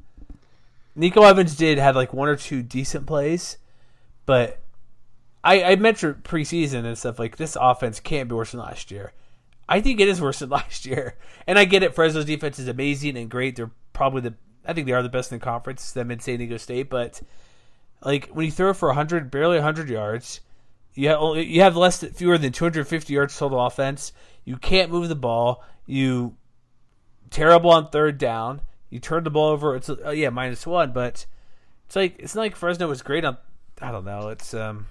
Nico Evans did had like one or two decent plays, but I, I mentioned preseason and stuff like this offense can't be worse than last year. I think it is worse than last year. And I get it. Fresno's defense is amazing and great. They're probably the, I think they are the best in the conference, them in San Diego State. But, like, when you throw for one hundred, barely one hundred yards, you have, only, you have less than, fewer than two hundred fifty yards total offense. You can't move the ball. You, terrible on third down. You turn the ball over. It's, oh, yeah, minus one. But it's like, it's not like Fresno was great on, I don't know. It's, um,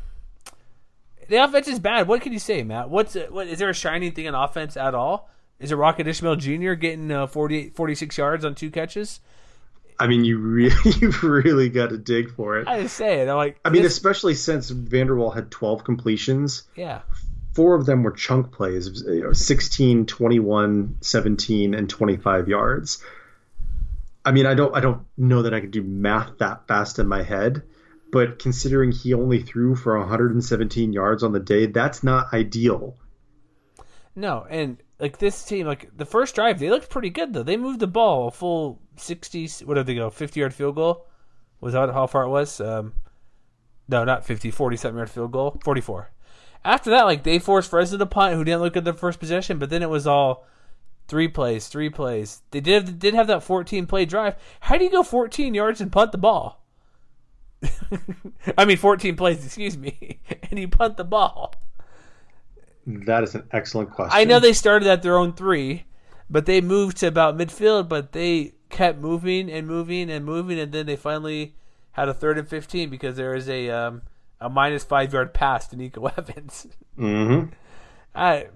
the offense is bad. What can you say, Matt? What's what is there a shining thing on offense at all? Is it Rocket Ishmael Junior getting uh, forty-eight, forty-six yards on two catches? I mean, you really, you've really got to dig for it. I just say it. I'm like, I mean, this... especially since Vanderwall had twelve completions. Yeah. Four of them were chunk plays, you know, sixteen, twenty-one, seventeen, and twenty-five yards. I mean, I don't, I don't know that I can do math that fast in my head. But considering he only threw for one hundred seventeen yards on the day, that's not ideal. No, and like this team, like the first drive, they looked pretty good though. They moved the ball a full sixty. What did they go? fifty-yard field goal. Was that how far it was? Um, no, not fifty. forty-seven yard field goal. forty-four. After that, like they forced Fresno to punt, who didn't look at the first possession. But then it was all three plays, three plays. They did did have that fourteen play drive. How do you go fourteen yards and punt the ball? I mean, fourteen plays, excuse me, and you punt the ball. That is an excellent question. I know they started at their own three, but they moved to about midfield, but they kept moving and moving and moving, and then they finally had a third and fifteen because there is a um, a minus five-yard pass to Nico Evans. Mm-hmm. I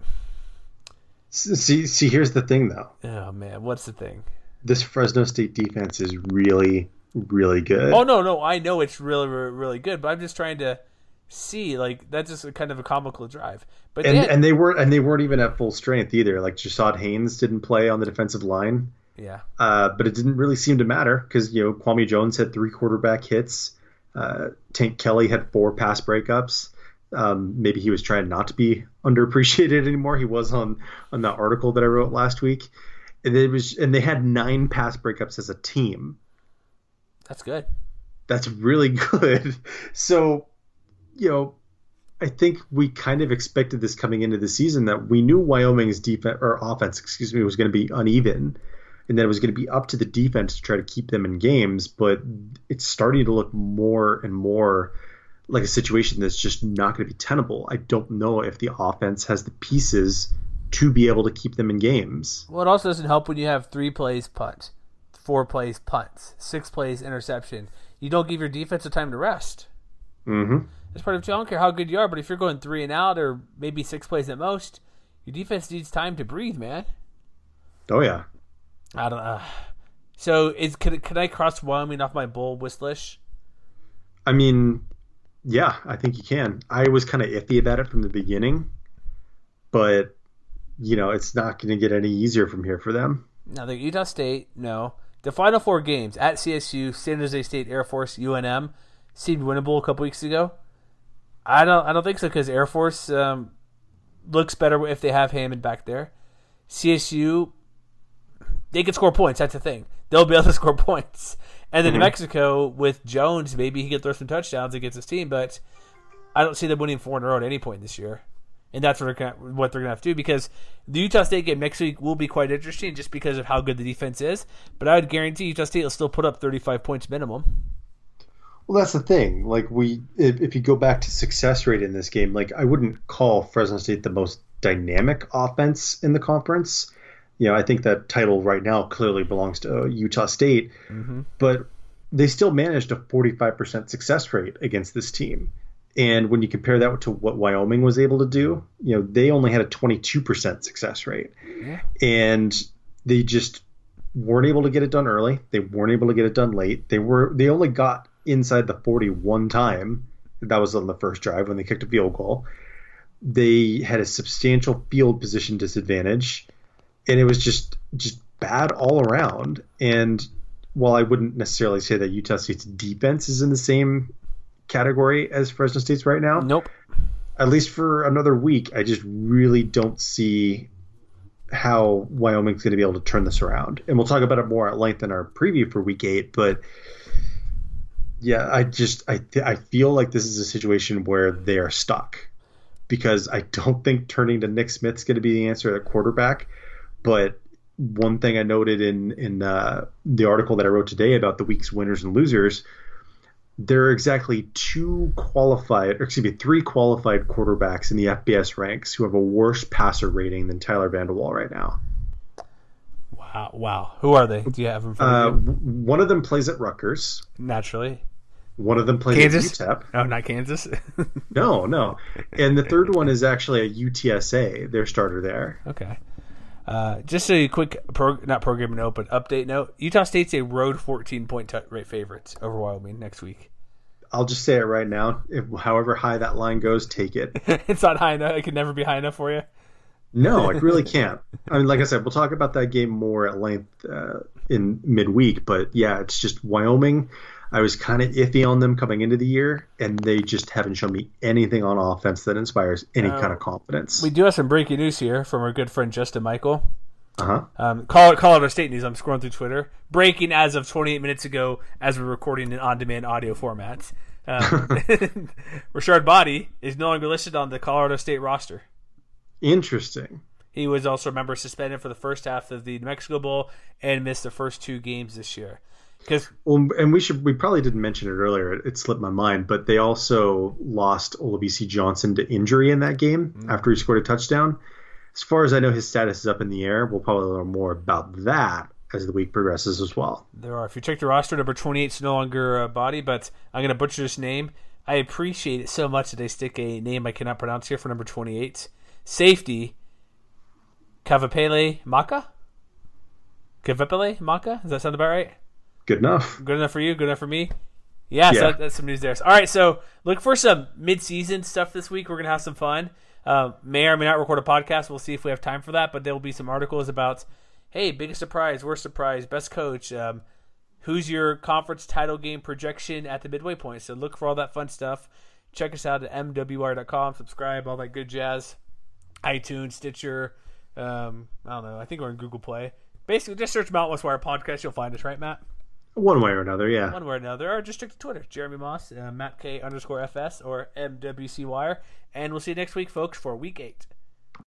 see, see, here's the thing, though. Oh, man, what's the thing? This Fresno State defense is really... really good. Oh no, no, I know it's really, really, really good, but I'm just trying to see. Like that's just a kind of a comical drive. But and they had, and they weren't and they weren't even at full strength either. Like Jasad Haynes didn't play on the defensive line. yeah, Uh, but it didn't really seem to matter because, you know, Kwame Jones had three quarterback hits. Uh, Tank Kelly had four pass breakups. Um, maybe he was trying not to be underappreciated anymore. He was on, on that article that I wrote last week. And it was, and they had nine pass breakups as a team. that's good. That's really good. So, you know, I think we kind of expected this coming into the season, that we knew Wyoming's defense or offense, excuse me, was going to be uneven. And that it was going to be up to the defense to try to keep them in games, but it's starting to look more and more like a situation that's just not going to be tenable. I don't know if the offense has the pieces to be able to keep them in games. Well, it also doesn't help when you have three plays punt, four plays punts, six plays interception. You don't give your defense a time to rest. Mm-hmm. That's part of it. I don't care how good you are, but if you're going three and out or maybe six plays at most, your defense needs time to breathe, man. Oh, yeah. I don't know. So is could could I cross Wyoming off my bull whistlist? I mean, yeah, I think you can. I was kind of iffy about it from the beginning, but you know, it's not going to get any easier from here for them. Now the Utah State, no. The final four games at C S U, San Jose State, Air Force, U N M seemed winnable a couple weeks ago. I don't I don't think so because Air Force um, looks better if they have Hammond back there. C S U, they can score points. That's the thing. They'll be able to score points. And then Mm-hmm. New Mexico with Jones, maybe he can throw some touchdowns against his team, but I don't see them winning four in a row at any point this year. And that's what they're gonna, what they're going to have to do because the Utah State game next week will be quite interesting just because of how good the defense is. But I would guarantee Utah State will still put up thirty-five points minimum. Well, that's the thing. Like we, if, if you go back to success rate in this game, like I wouldn't call Fresno State the most dynamic offense in the conference. You know, I think that title right now clearly belongs to uh, Utah State, Mm-hmm. but they still managed a forty-five percent success rate against this team. And when you compare that to what Wyoming was able to do, you know, they only had a twenty-two percent success rate. Yeah. And they just weren't able to get it done early. They weren't able to get it done late. They were they only got inside the forty one time. That was on the first drive when they kicked a field goal. They had a substantial field position disadvantage, and it was just just bad all around. And while I wouldn't necessarily say that Utah State's defense is in the same category as Fresno State's right now, Nope. at least for another week, I just really don't see how Wyoming's going to be able to turn this around. And we'll talk about it more at length in our preview for week eight. But yeah, I just I th- I feel like this is a situation where they are stuck because I don't think turning to Nick Smith's going to be the answer at quarterback. But one thing I noted in in uh, the article that I wrote today about the week's winners and losers, there are exactly two qualified, or excuse me, three qualified quarterbacks in the F B S ranks who have a worse passer rating than Tyler Vanderwall right now. Wow. Wow. Who are they? Do you have them? Uh, one of them plays at Rutgers. Naturally. One of them plays Kansas? at U T E P. Oh, not Kansas. No, no. And the third one is actually at U T S A, their starter there. Okay. Uh, just a quick, pro, not program note, but update note. Utah State's a road fourteen-point t- rate favorites over Wyoming next week. I'll just say it right now. If, however high that line goes, take it. It's not high enough. It can never be high enough for you. No, it really can't. I mean, like I said, we'll talk about that game more at length uh, in midweek. But yeah, it's just Wyoming. I was kind of iffy on them coming into the year, and they just haven't shown me anything on offense that inspires any Uh, kind of confidence. We do have some breaking news here from our good friend Justin Michael. Uh-huh. Um, Col- Colorado State news. I'm scrolling through Twitter. Breaking as of twenty-eight minutes ago, as we're recording in on-demand audio formats. Um, Rashard Body is no longer listed on the Colorado State roster. Interesting. He was also, remember, suspended for the first half of the New Mexico Bowl and missed the first two games this year. Because Well, and we should we probably didn't mention it earlier. It, it slipped my mind, but they also lost Olabisi Johnson to injury in that game Mm. after he scored a touchdown. As far as I know, his status is up in the air. We'll probably learn more about that as the week progresses as well. there are, if you check the roster, number twenty-eight is no longer a Body, but I'm going to butcher this name. I appreciate it so much that they stick a name I cannot pronounce here for number twenty-eight. Safety, Kavapele Maka? Kavapele Maka? Does that sound about right? Good enough. Good enough for you? Good enough for me? Yeah, Yeah. so that, that's some news there. All right, so look for some mid-season stuff this week. We're going to have some fun. Uh, may or may not record a podcast. We'll see if we have time for that, but there will be some articles about, hey, biggest surprise, worst surprise, best coach, um, who's your conference title game projection at the midway point. So look for all that fun stuff. Check us out at m w r dot com. Subscribe, all that good jazz. iTunes, Stitcher. Um, I don't know. I think we're in Google Play. Basically, just search Mount West Wire Podcast. You'll find us, right, Matt? One way or another, yeah. One way or another. Or just check to Twitter. Jeremy Moss, uh, Matt K underscore F S, or M W C Wire. And we'll see you next week, folks, for week eight.